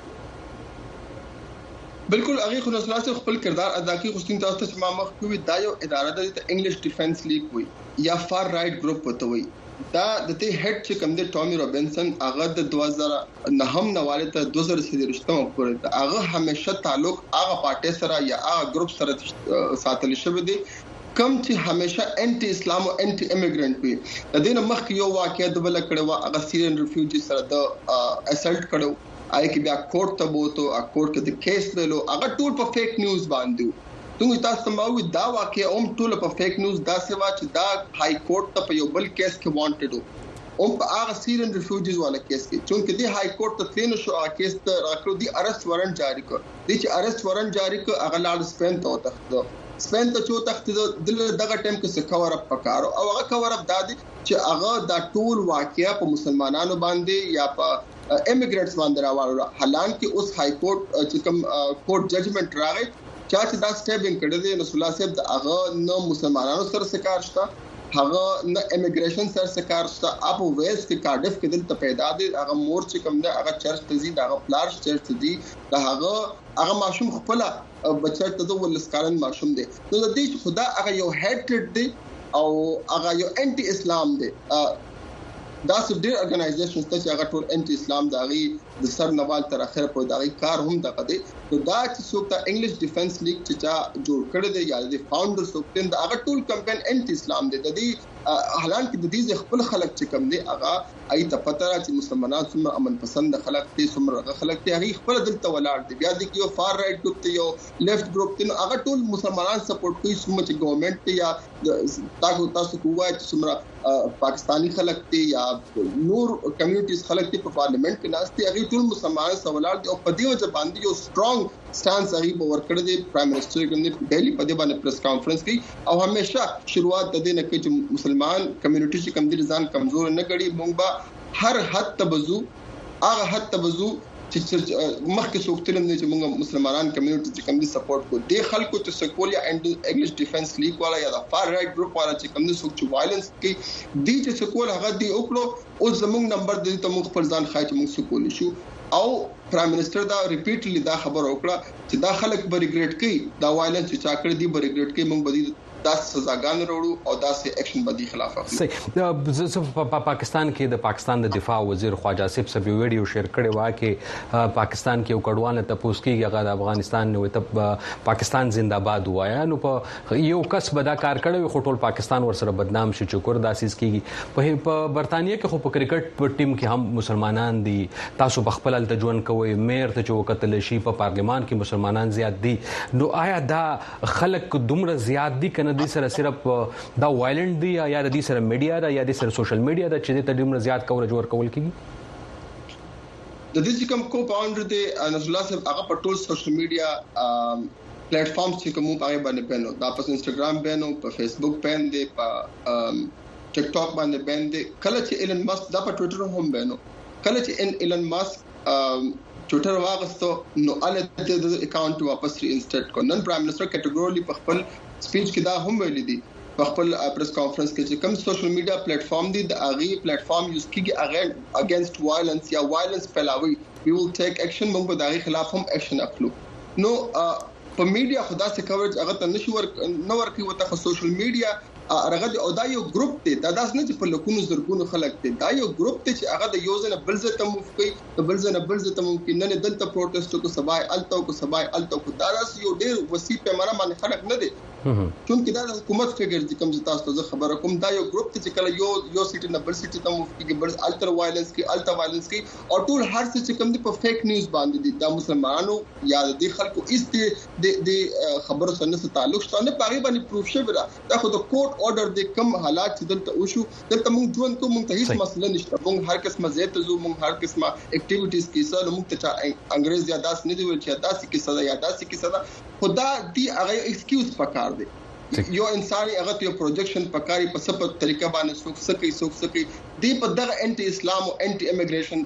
بالکل هغه خو نسلاسه خپل کردار ادا کوي خو ستاسو ته چې ما مخ کوي دا یو اداره ده ته انګلیش ډیفنس لیگ وي یا فار رائټ ګروپ وته وي دا د ته هډ چې کوم دی ټامي روبنسن هغه د دوه زره نه هم نواله ته دوه زره سلوشتم پورې هغه همیشه تعلق هغه پارټي سره یا هغه ګروپ سره ساتل شوی دی کم چې همیشه انټي اسلام او انټي ایمیګرانټ وي د دې مخ کې یو واقعیت بل کړه وا هغه سیریان ریفیوجی سره د اسالټ کړو آی کې بیا کورټ ته بوته ا کورټ کې د کیس ویلو هغه ټول په فیک نیوز باندې څنګه تاسو ماوي دا واقعي اوم ټول په فیک نیوز دا سوا چې دا های کورټ ته په یو بل کیس کې وانټډ اوم په هغه سیرین ریفیوجیز والا کیس کې چې د های کورټ ته تلین شو هغه کیس ته راکړو دی ارست وارنټ جاری کړ د چې ارست وارنټ جاری کړ هغه لاړ سپین ته وتښتو سپین ته چې وتښتو د دغه ټیم کې څه کور اپ پکارو او هغه کور اپ دادی چې هغه دا ټول واقعیا په مسلمانانو باندې یا په ایمیګرینټس باندې راوړل حالانکه اوس های کورټ چې کوم کورټ ججمنټ راغی چې دا سټیپینګ کړی دی نو سلا صاحب د هغه نو مسلمانانو سره سکار شته هغه نه ایمیګریشن سره سکار شته اپ ویس کې کارډف کې دلته پیدا دي هغه مور چې کوم ده هغه چرچ ته زی هغه پلار چرچ ته دي دا هغه هغه ماشوم خپل بچا ته د ولسکارن ماشوم دی نو د دې خدا هغه یو هیټریډ دی او هغه یو انټي اسلام دی دا څه ډېر ارګنایزیشنز ته چې هغه ټول انټي اسلام داغي د سر نوال تر اخر په داغي کار هم دغه دي نو دا چې څوک ته انګلیش ډیفنس لیگ چې چا جوړ کړی دی یا د فاونډر څوک ته دا هغه ټول کمپاین انټي اسلام دی د دې حالانکه د دې خپل خلک چې کم دي هغه اي ته پته را چې مسلمانان څومره امن پسند خلک دي څومره خلک دي هغه خپل دلته ولاړ دي بیا د یو فار رائټ ګروپ ته یو لیفټ ګروپ ته هغه ټول مسلمانان سپورټ کوي څومره چې ګورنمنت یا تاسو تاسو کوی چې څومره پاکستانی خلک دي یا نور کمیونټیز خلک دي په پارلیمنت کې ناشته هغه ټول مسلمانان سوالات دي او په دې وجه باندې یو سترونګ سټانس هغه په ورکړه دي پرایم منسٹر کوم ډیلی په دې باندې پریس کانفرنس کوي او همیشه شروعات د دې نه کې چې مسلمان کمیونټي چې کم دي ځان کمزور نه کړي مونږ به هر حد تبزو هغه حد تبزو چې مخکې څوکتل نه چې موږ مسلمانان کمیونټي چې کوم دي سپورټ کو دي خلکو ته سکول یا انګلیش ډیفنس لیگ والا یا د فار رائټ ګروپ والا چې کوم دي څوک چې وایلنس کوي دي چې سکول هغه دی وکړو او زموږ نمبر دې ته موږ خپل ځان خای چې موږ سکول شو او پرایم منسٹر دا ریپیټلی دا خبر وکړه چې دا خلک به ریګریټ کوي دا وایلنس چې چا کړی دی به ریګریټ کوي موږ به داس سزاګان وروړو او داسې اکشن بدی خلاف اخلو
صحیح په پاکستان کې د پاکستان د دفاع وزیر خواجه آصف صاحب ویډیو شیر کړی و چې پاکستان کې یو کډوال ته پوس کېږي هغه د افغانستان نو ته پاکستان زنده‌باد وایا نو په یو کس بدا کار کړی خو ټول پاکستان ور سره بدنام شي چکر داسیس کېږي په برتانیې کې خو په کرکټ په ټیم کې هم مسلمانان دي تاسو په خپل التجون کوي مېر ته چې وکتل شي په پارلمان کې مسلمانان زیات دي نو آیا دا خلک دومره زیات دي کنه د سره صرف دا وایلنت دی یا د دې سره میډیا دا یا د سره سوشل میډیا دا چې د تدریمره زیات کور جوړ کول کیږي
د دې کوم کو پاوندر دی نصر الله صاحب هغه په ټول سوشل میډیا پلیټ فارمز چې کوم هغه باندې بینو دا په انستګرام بینو په فیسبوک باندې په ټیک ټاک باندې باندې کله چې ایلن ماسک دا په ټوئیټر هم بینو کله چې ان ایلن ماسک ټوئیټر واغستو نو الته د اکاونټ واپس ری انسټیټ کو نن پرایم منسٹر کیټګورلی په خپل سپیچ کې دا هم ویل دي په خپل پریس کانفرنس کې چې کوم سوشل میډیا پلیټ فارم دي د اغي پلیټ فارم یوز کیږي اغه اگینست وایلنس یا وایلنس پلاوي وی ول ټیک اکشن موږ به د خلاف هم اکشن اخلو نو په میډیا خدا سے کوریج هغه ته نشور نو ورکی وته سوشل میډیا هغه او دا یو ګروپ دی دا داس نه چې په لکونو زرګونو خلک دي دا یو ګروپ دی چې هغه د یو ځنه بل ځای ته موف کوي د بل ځنه بل ځای ته ممکن نه دلته پروټیسټ کو سبای الته کو سبای الته کو دا داس یو ډیر وسیع پیمانه باندې خلک نه دي چونکه دا حکومت فګر چې کوم تاسو ته خبره کوم دا یو ګروپ دی چې کله یو یو سیټ نه بل سیټ ته موف کیږي بل الټر وایلنس کی الټر وایلنس کی او ټول هر څه چې کوم دی په فیک نیوز باندې دي دا مسلمانانو یا د خلکو اس دي د خبرو سره تعلق شته نه پاره باندې پروف شوی دا خو د کورټ اورډر د کوم حالات چې دلته وشو دلته موږ ژوند کوم موږ ته هیڅ مسله نشته موږ هر قسمه زیات زو موږ هر قسمه اکټیویټیز کې سره موږ ته انګريز یا داس نه دی ول چې داسې کې صدا یا داسې کې صدا خدا دی هغه ایکسکیوز پکار دی یو انساني هغه ته پروجیکشن پکاري په سپه طریقه باندې څوک سکی څوک سکی دی په دغه انټي اسلام او انټي امیګریشن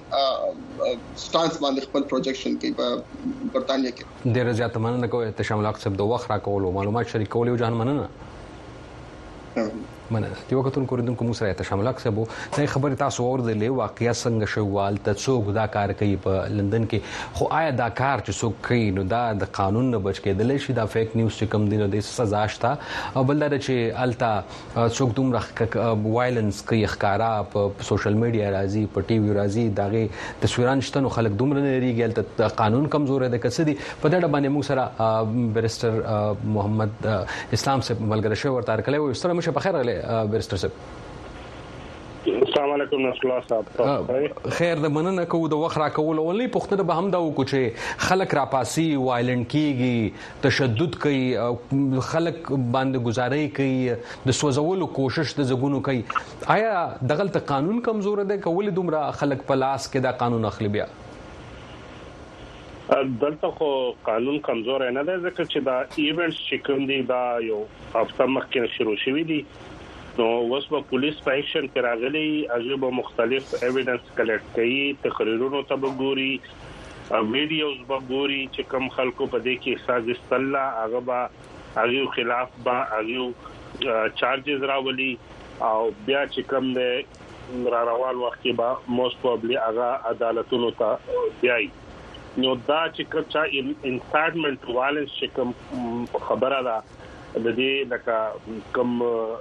سټانس باندې خپل پروجیکشن کوي په برتانیې کې
ډیر زیات مننه کوي ته شامل اکسب د وخت را کول او معلومات شریکول او جان مننه مننه دی وخت تون کوردونکو مو سره ته شامل اکسب دا خبره تاسو اوردلې واقعیا څنګه شوال ته څوک دا کار کوي په لندن کې خو آیا دا کار چې څوک کوي نو دا د قانون نه بچ کېدل شي دا فیک نیوز چې کوم دي نو د سزا شته او بل دا چې التا څوک دومره وایلنس کوي ښکارا په سوشل میډیا راځي په ټي وي راځي داغه تصویران شته نو خلک دومره نه لريږي الته قانون کمزور دی کسدي په دې باندې موږ سره بیرستر محمد اسلام صاحب ملګری شو ورته کړی و سره مشه په خیر غلې بیرستر صاحب
السلام علیکم نصر الله صاحب
خیر د مننه کو د وخت را کول ولې پښتنه به هم دا وکړي چې خلک راپاسي وایلنت کیږي تشدد کوي خلک باندې گزاري کوي د سوځولو کوشش د زګونو کوي آیا دغه ته قانون کمزور دی کول دومره خلک په لاس کې دا قانون اخلي بیا
دلته خو قانون کمزور نه دی ځکه چې دا ایونټس چې کوم دي دا یو هفته مخکې شروع شوی دي نو اوس په پولیس په اکشن کې راغلي هغه به مختلف ایویډنس کلیکټ کوي تقریرونو ته وګوري ویډیوز به ګوري چې کوم خلکو په دې کې سازش تللا هغه به هغه خلاف به هغه چارجز راولي او بیا چې کوم د را روان وخت کې به موست پروبلی هغه عدالتونو ته بیاي نو دا چې کوم انسایټمنت وایلنس چې کوم خبره ده د دې لکه کوم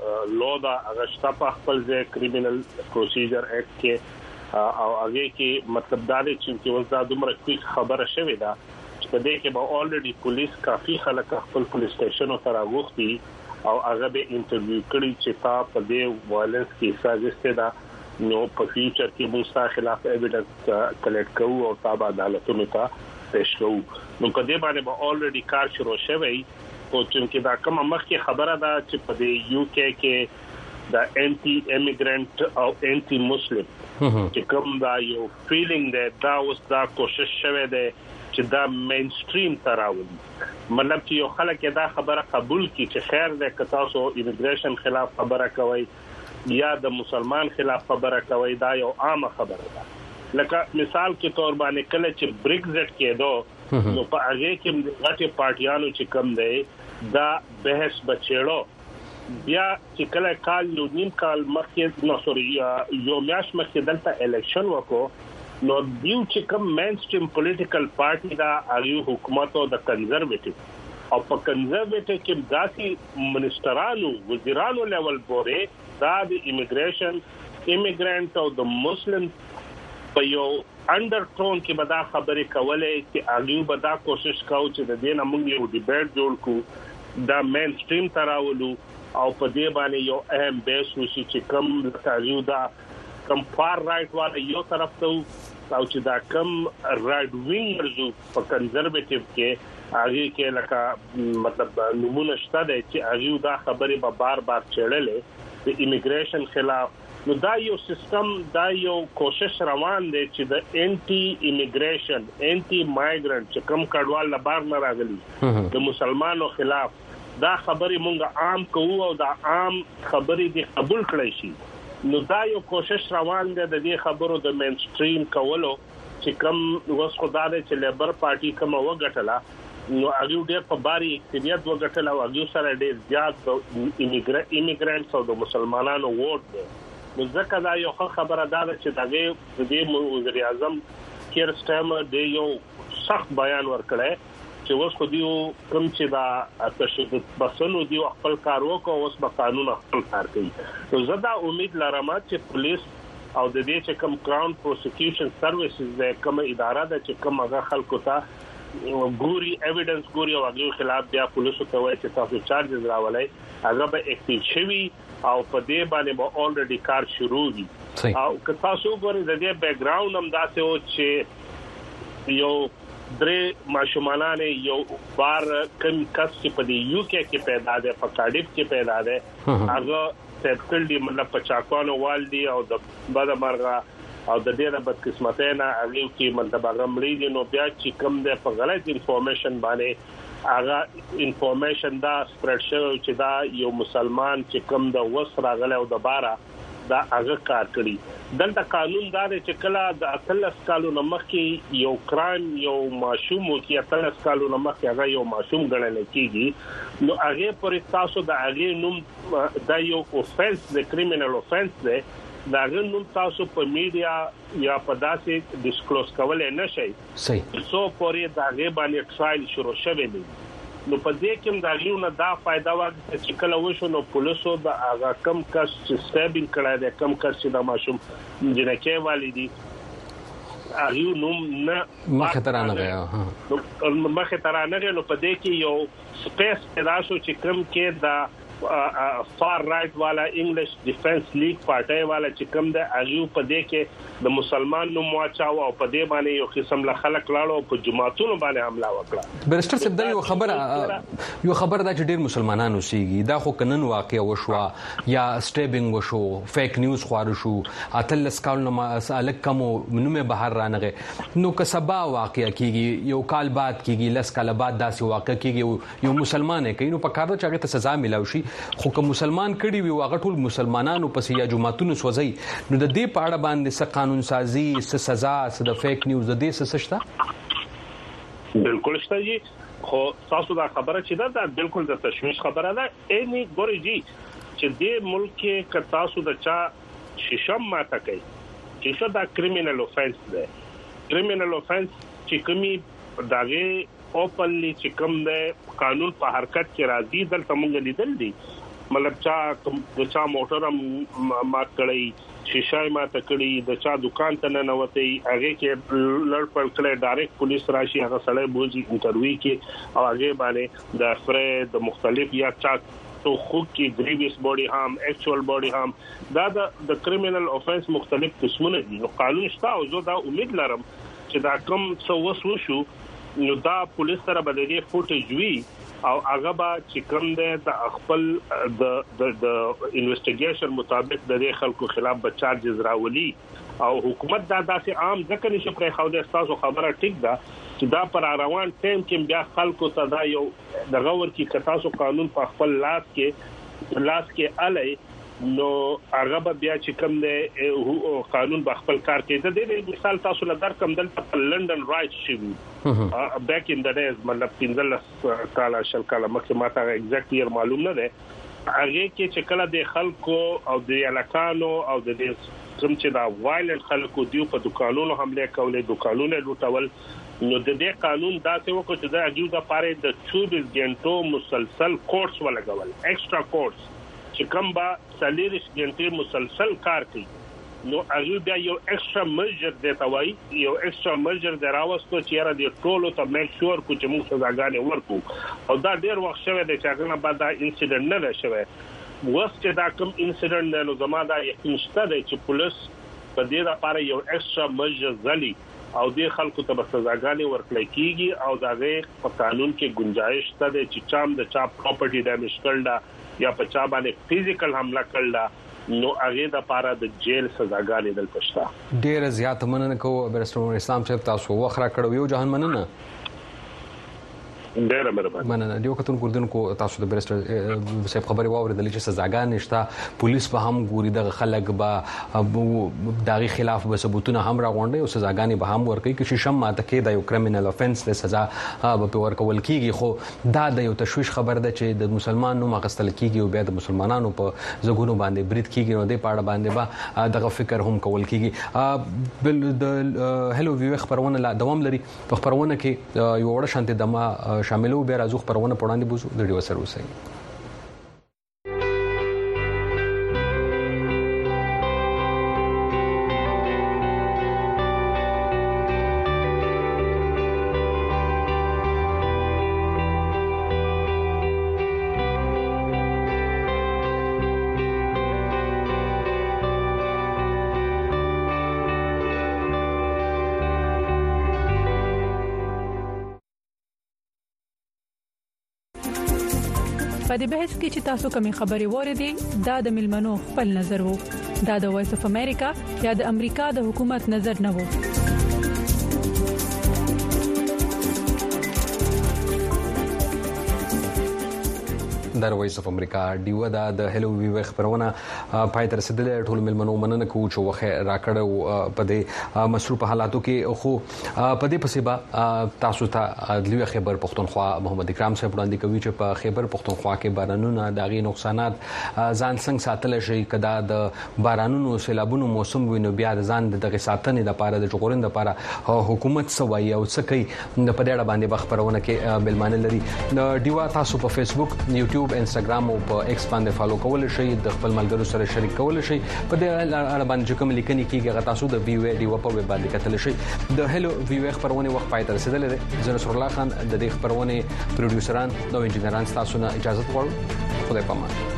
لو دا هغه شته خپل ځای کریمینل پروسیجر اکټ کې او هغه کې مطلب دا دی چې وزدا دومره کوي خبره شوې ده چې په دې کې به الریډي پولیس کافي خلک خپل پولیس سټیشن ته راغوښتي او هغه به انټرویو کړي چې تا په دې وایلنس کې سازش ده نو په فیوچر کې موږ ستا خلاف ایویډنس کلیکټ کوو او تابع عدالتونو ته پیښ کوو نو په دې باندې به الریډي کار شروع شوی او چې دا کوم مخکې خبره ده چې په دې یو کې کې دا انټي ایمیګرانت او انټي مسلم چې کوم دا یو فیلینګ ده دا اوس دا کوشش شوه ده چې دا مین سټریم تراولي مطلب چې یو خلک دا خبره قبول کړي چې خیر ده که تاسو ایمیګریشن خلاف خبره کوي یا د مسلمان خلاف خبره کوي دا یو عام خبره ده لکه مثال کې تور باندې کله چې بریگزټ کېدو نو په هغه کې غټي پارټیانو چې کم دی دا بحث بچېړو بیا چې کله کال یو نیم کال مخکې نو سوري یو میاش مخکې دلته الیکشن وکړو نو دیو چې کم مین سټریم پولیټیکل پارټي دا هغه حکومت او د کنزرویټیو او په کنزرویټیو کې داسي منسټرانو وزیرانو لیول پورې دا د ایمیګریشن ایمیګرانت او د مسلم په یو انډر ټون کې بدا خبرې کولې چې اغیو بدا کوشش کاوه چې د دې نمونږ یو ډیبیټ جوړ کو دا مین سټریم تراولو او په دې باندې یو اهم بیس وشي چې کم تاریو دا کم فار رائټ والا یو طرف ته او چې دا کم رائټ وینګرز په کنزرویټیو کې هغه کې لکه مطلب نمونه شته چې اغیو دا خبرې به بار بار چړلې د ایمیګریشن خلاف نو دا یو سیستم دا یو کوشش روان دی چې د انټي ایمیګریشن انټي مایګرانت چې کوم کډوال لبار نه راغلي د مسلمانانو خلاف دا خبرې مونږ عام کوو او دا عام خبرې دي قبول کړئ شي نو دا یو کوشش روان دی د دې خبرو د مین سټریم کولو چې کوم اوس خدای چې لیبر پارټي کوم وګټله نو هغه ډېر په باري اکثریت وګټله او هغه سره ډېر زیات ایمیګرانټس او د مسلمانانو ووټ دی نو ځکه دا یو خبره ده چې دغه د دې وزیر اعظم کیر سټامر دی یو سخت بیان ورکړی چې اوس خو دیو کوم چې دا تشدد بسنو دی خپل کار وکړو اوس په قانون خپل کار کوي نو زه دا امید لرم چې پولیس او د دې چې کوم کراون پروسیکیوشن سرویسز د کوم اداره ده چې کوم هغه خلکو ته ګوري ایویډنس ګوري او هغه خلاف بیا پولیسو ته وایي چې تاسو چارجز راولای هغه به اکټیو شوي او په دې باندې به الریډي کار شروع دي او که تاسو ګورئ د دې بیک ګراوند هم داسې و چې یو درې ماشومانانه یو بار کم کس چې په دې یو کې کې پیدا ده په کارډیف کې پیدا ده هغه سپټل دی مطلب په چاکانو والدي او د بد مرغه او د دې د بدقسمتۍ نه هغه کې مطلب هغه مړي نو بیا چې کم ده په غلط انفارمیشن باندې هغه انفارمیشن دا سپریډ شوی چې دا یو مسلمان چې کم د وس راغله او د بارا دا هغه کار کړی دلته قانون دا چې کله د اتلس کالو مخکې یو کرایم یو ماشوم کې اتلس کالو مخکې هغه یو ماشوم ګڼل کېږي نو هغه پر تاسو د هغه نوم دا یو اوفنس د کریمینل اوفنس دی دا غنوم تاسو په میډیا یا په داسې ډیسکلوز کولای نشئ صحیح سو پورې دا غي باندې ټرایل شروع شوه دی نو په دې کې دا غیونه دا فائدہ واغ چې کله وشو نو پولیسو دا هغه کم کس چې سټیبینګ کړای دی کم کس چې دا ماشوم جنکه والدي هغه نوم نه
مخه ترانه غیا
نو مخه ترانه نو په دې کې یو سپیس پیدا شو چې کم کې دا فار رائټ والا انګلیش ډیفنس لیگ پارټي والا چې کوم د اجو په دې کې د مسلمان نو مواچاو او په دې باندې یو قسم له خلک لاړو په جماعتونو باندې حمله وکړه.
برسټر صاحب دا یو خبره یو خبره دا چې ډیر مسلمانان اوسېږي دا خو کنن واقع وشو یا سټیبینګ وشو فیک نیوز خوار شو اتلس کال نو الک کوم نومه بهر رانغه نو کسبا واقع کیږي یو کال بعد کیږي لس کال بعد داسې واقع کیږي یو مسلمان کې نو په کار دا چې ته سزا ملاوي شي خو کوم مسلمان کړي وي واغه ټول مسلمانانو پسې یا جماعتونو سوځي نو د دې پاړه باندې س قانون سازي س سزا س د فیک نیوز د دې س شته
بالکل شته جی خو تاسو دا خبره چې دا, دا بالکل د تشویش خبره ده اني ګوري جی چې د ملک کې ک تاسو د چا شیشم ماته کوي چې دا کریمینل اوفنس ده کریمینل اوفنس چې کومي داغه اوپنلی چې کوم د قانون په حرکت کې راځي دلته موږ لیدل دي مطلب چا د چا موټر مات کړی شیشه مات کړی د چا دکان ته نه نوتي هغه کې لړ پړ کړی ډایرکټ پولیس راشي هغه سړی بوجي انټرویو کې او هغه باندې د فرې د مختلف یا چا تو خو کې گریویس باډي هارم اکچوال باډي هارم دا د کریمینل اوفنس مختلف قسمونه دي نو قانون شته او زه دا امید لرم چې دا کوم څه وسو شو نو دا پولیس سره بدلې فوټیج وی او هغه با چې کوم د خپل د د انویسټیګیشن مطابق د خلکو خلاف به چارجز راولي او حکومت دا داسې عام ځکه نشي پرې خو د تاسو خبره ټیک ده چې دا پر روان ټیم کې بیا خلکو ته دا یو د غور کې تاسو قانون په خپل لاس کې لاس کې علي نو هغه بیا چې کوم د قانون په خپل کار کې د دې مثال تاسو له درکم دلته لندن رائټ شي بیک ان د ډیز مطلب پنځلس کاله شل کاله مخکې ماته ایگزیکټلی معلوم نه ده هغه کې چې کله د خلکو او د الکانو او د کوم چې دا وایلنت خلکو دیو په دکانونو حمله کولې دکانونه لوټول نو د دې قانون داسې وکړ چې دا اجو د پاره د چوبیس غنټو مسلسل کورس ولګول ایکسترا کورس چې کوم با سلیریش غنټه مسلسل کار کوي نو هغه بیا یو ایکسترا میجر دیتا وای یو ایکسترا میجر دراوستو چې را دي ټولو ته میک شور کو چې موږ سزاګانې ورکو او دا ډیر وخت شوه د چاغنه بعد دا انسیډنټ نه شوه وس چې دا کوم انسیډنټ نو زما دا یقین شته چې پولیس په دې لپاره یو ایکسترا میجر ځلی او د خلکو ته سزاګانې ورکړل کیږي او دا غي په قانون کې گنجائش شته چې چام د چا پراپرټي ډیمیج کړل یا په چا باندې فزیکل حمله کړل نو هغه د پاره د جیل سزاګانې دل پښتا
ډیر زیات مننه کو برسټر اسلام صاحب تاسو وخره کړو یو جهان مننه
ډیره مهرباني
مننه دیو کتون ګردونکو تاسو د برسټر صاحب خبري واوریدل چې سزاګان نشته پولیس په هم ګوري د خلک به داغي خلاف به ثبوتونه هم راغونډي او سزاګانې به هم ورکړي چې شم ماته کې د یو کریمینل افنس د سزا به ورکول کیږي خو دا د یو تشويش خبر ده چې د مسلمان نو مغستل کیږي او بیا د مسلمانانو په زګونو باندې برید کیږي نو د پاړه باندې به دغه فکر هم کول کیږي بل د هلو ویو خبرونه لا دوام لري په خبرونه کې یو وړ شانتي دما شاملو به راځو خبرونه پړاندې بوزو د ډیو سره اوسئ
په دې بحث کې چې تاسو کومې خبرې وریدي دا د ملمنو خپل نظر وو دا د وایس اف امریکا یا د امریکا د حکومت نظر نه وو
د وایس اف امریکا دیو دا د هلو وی خبرونه پای تر رسیدل ټول ملمنو مننه کو چې وخه راکړو په دې مصروف حالاتو کې خو په دې پسې با تاسو ته د خبر پښتونخوا محمد اکرام صاحب وړاندې کوي چې په خبر پښتونخوا کې بارانونو داغي نقصانات ځان څنګه ساتل شي کدا د بارانونو سیلابونو موسم وینو بیا د ځان د ساتنې لپاره د جوړون لپاره حکومت سوي او څه کوي د پدېړه باندې خبرونه کې بلمانه لري دیوا تاسو په فیسبوک یوټیوب انستګرام او په ایکس باندې فالو کول شي د خپل ملګرو سره شریک کول شي په دې اړه باندې کوم لیکنې کیږي تاسو د وی وی ډی و په باندې کتل شي د هلو وی وی خبرونه وخت پای تر رسیدل دي زه نصر الله خان د دې خبرونه پروډوسران او انجنیران تاسو نه اجازه غواړم خدای پامان.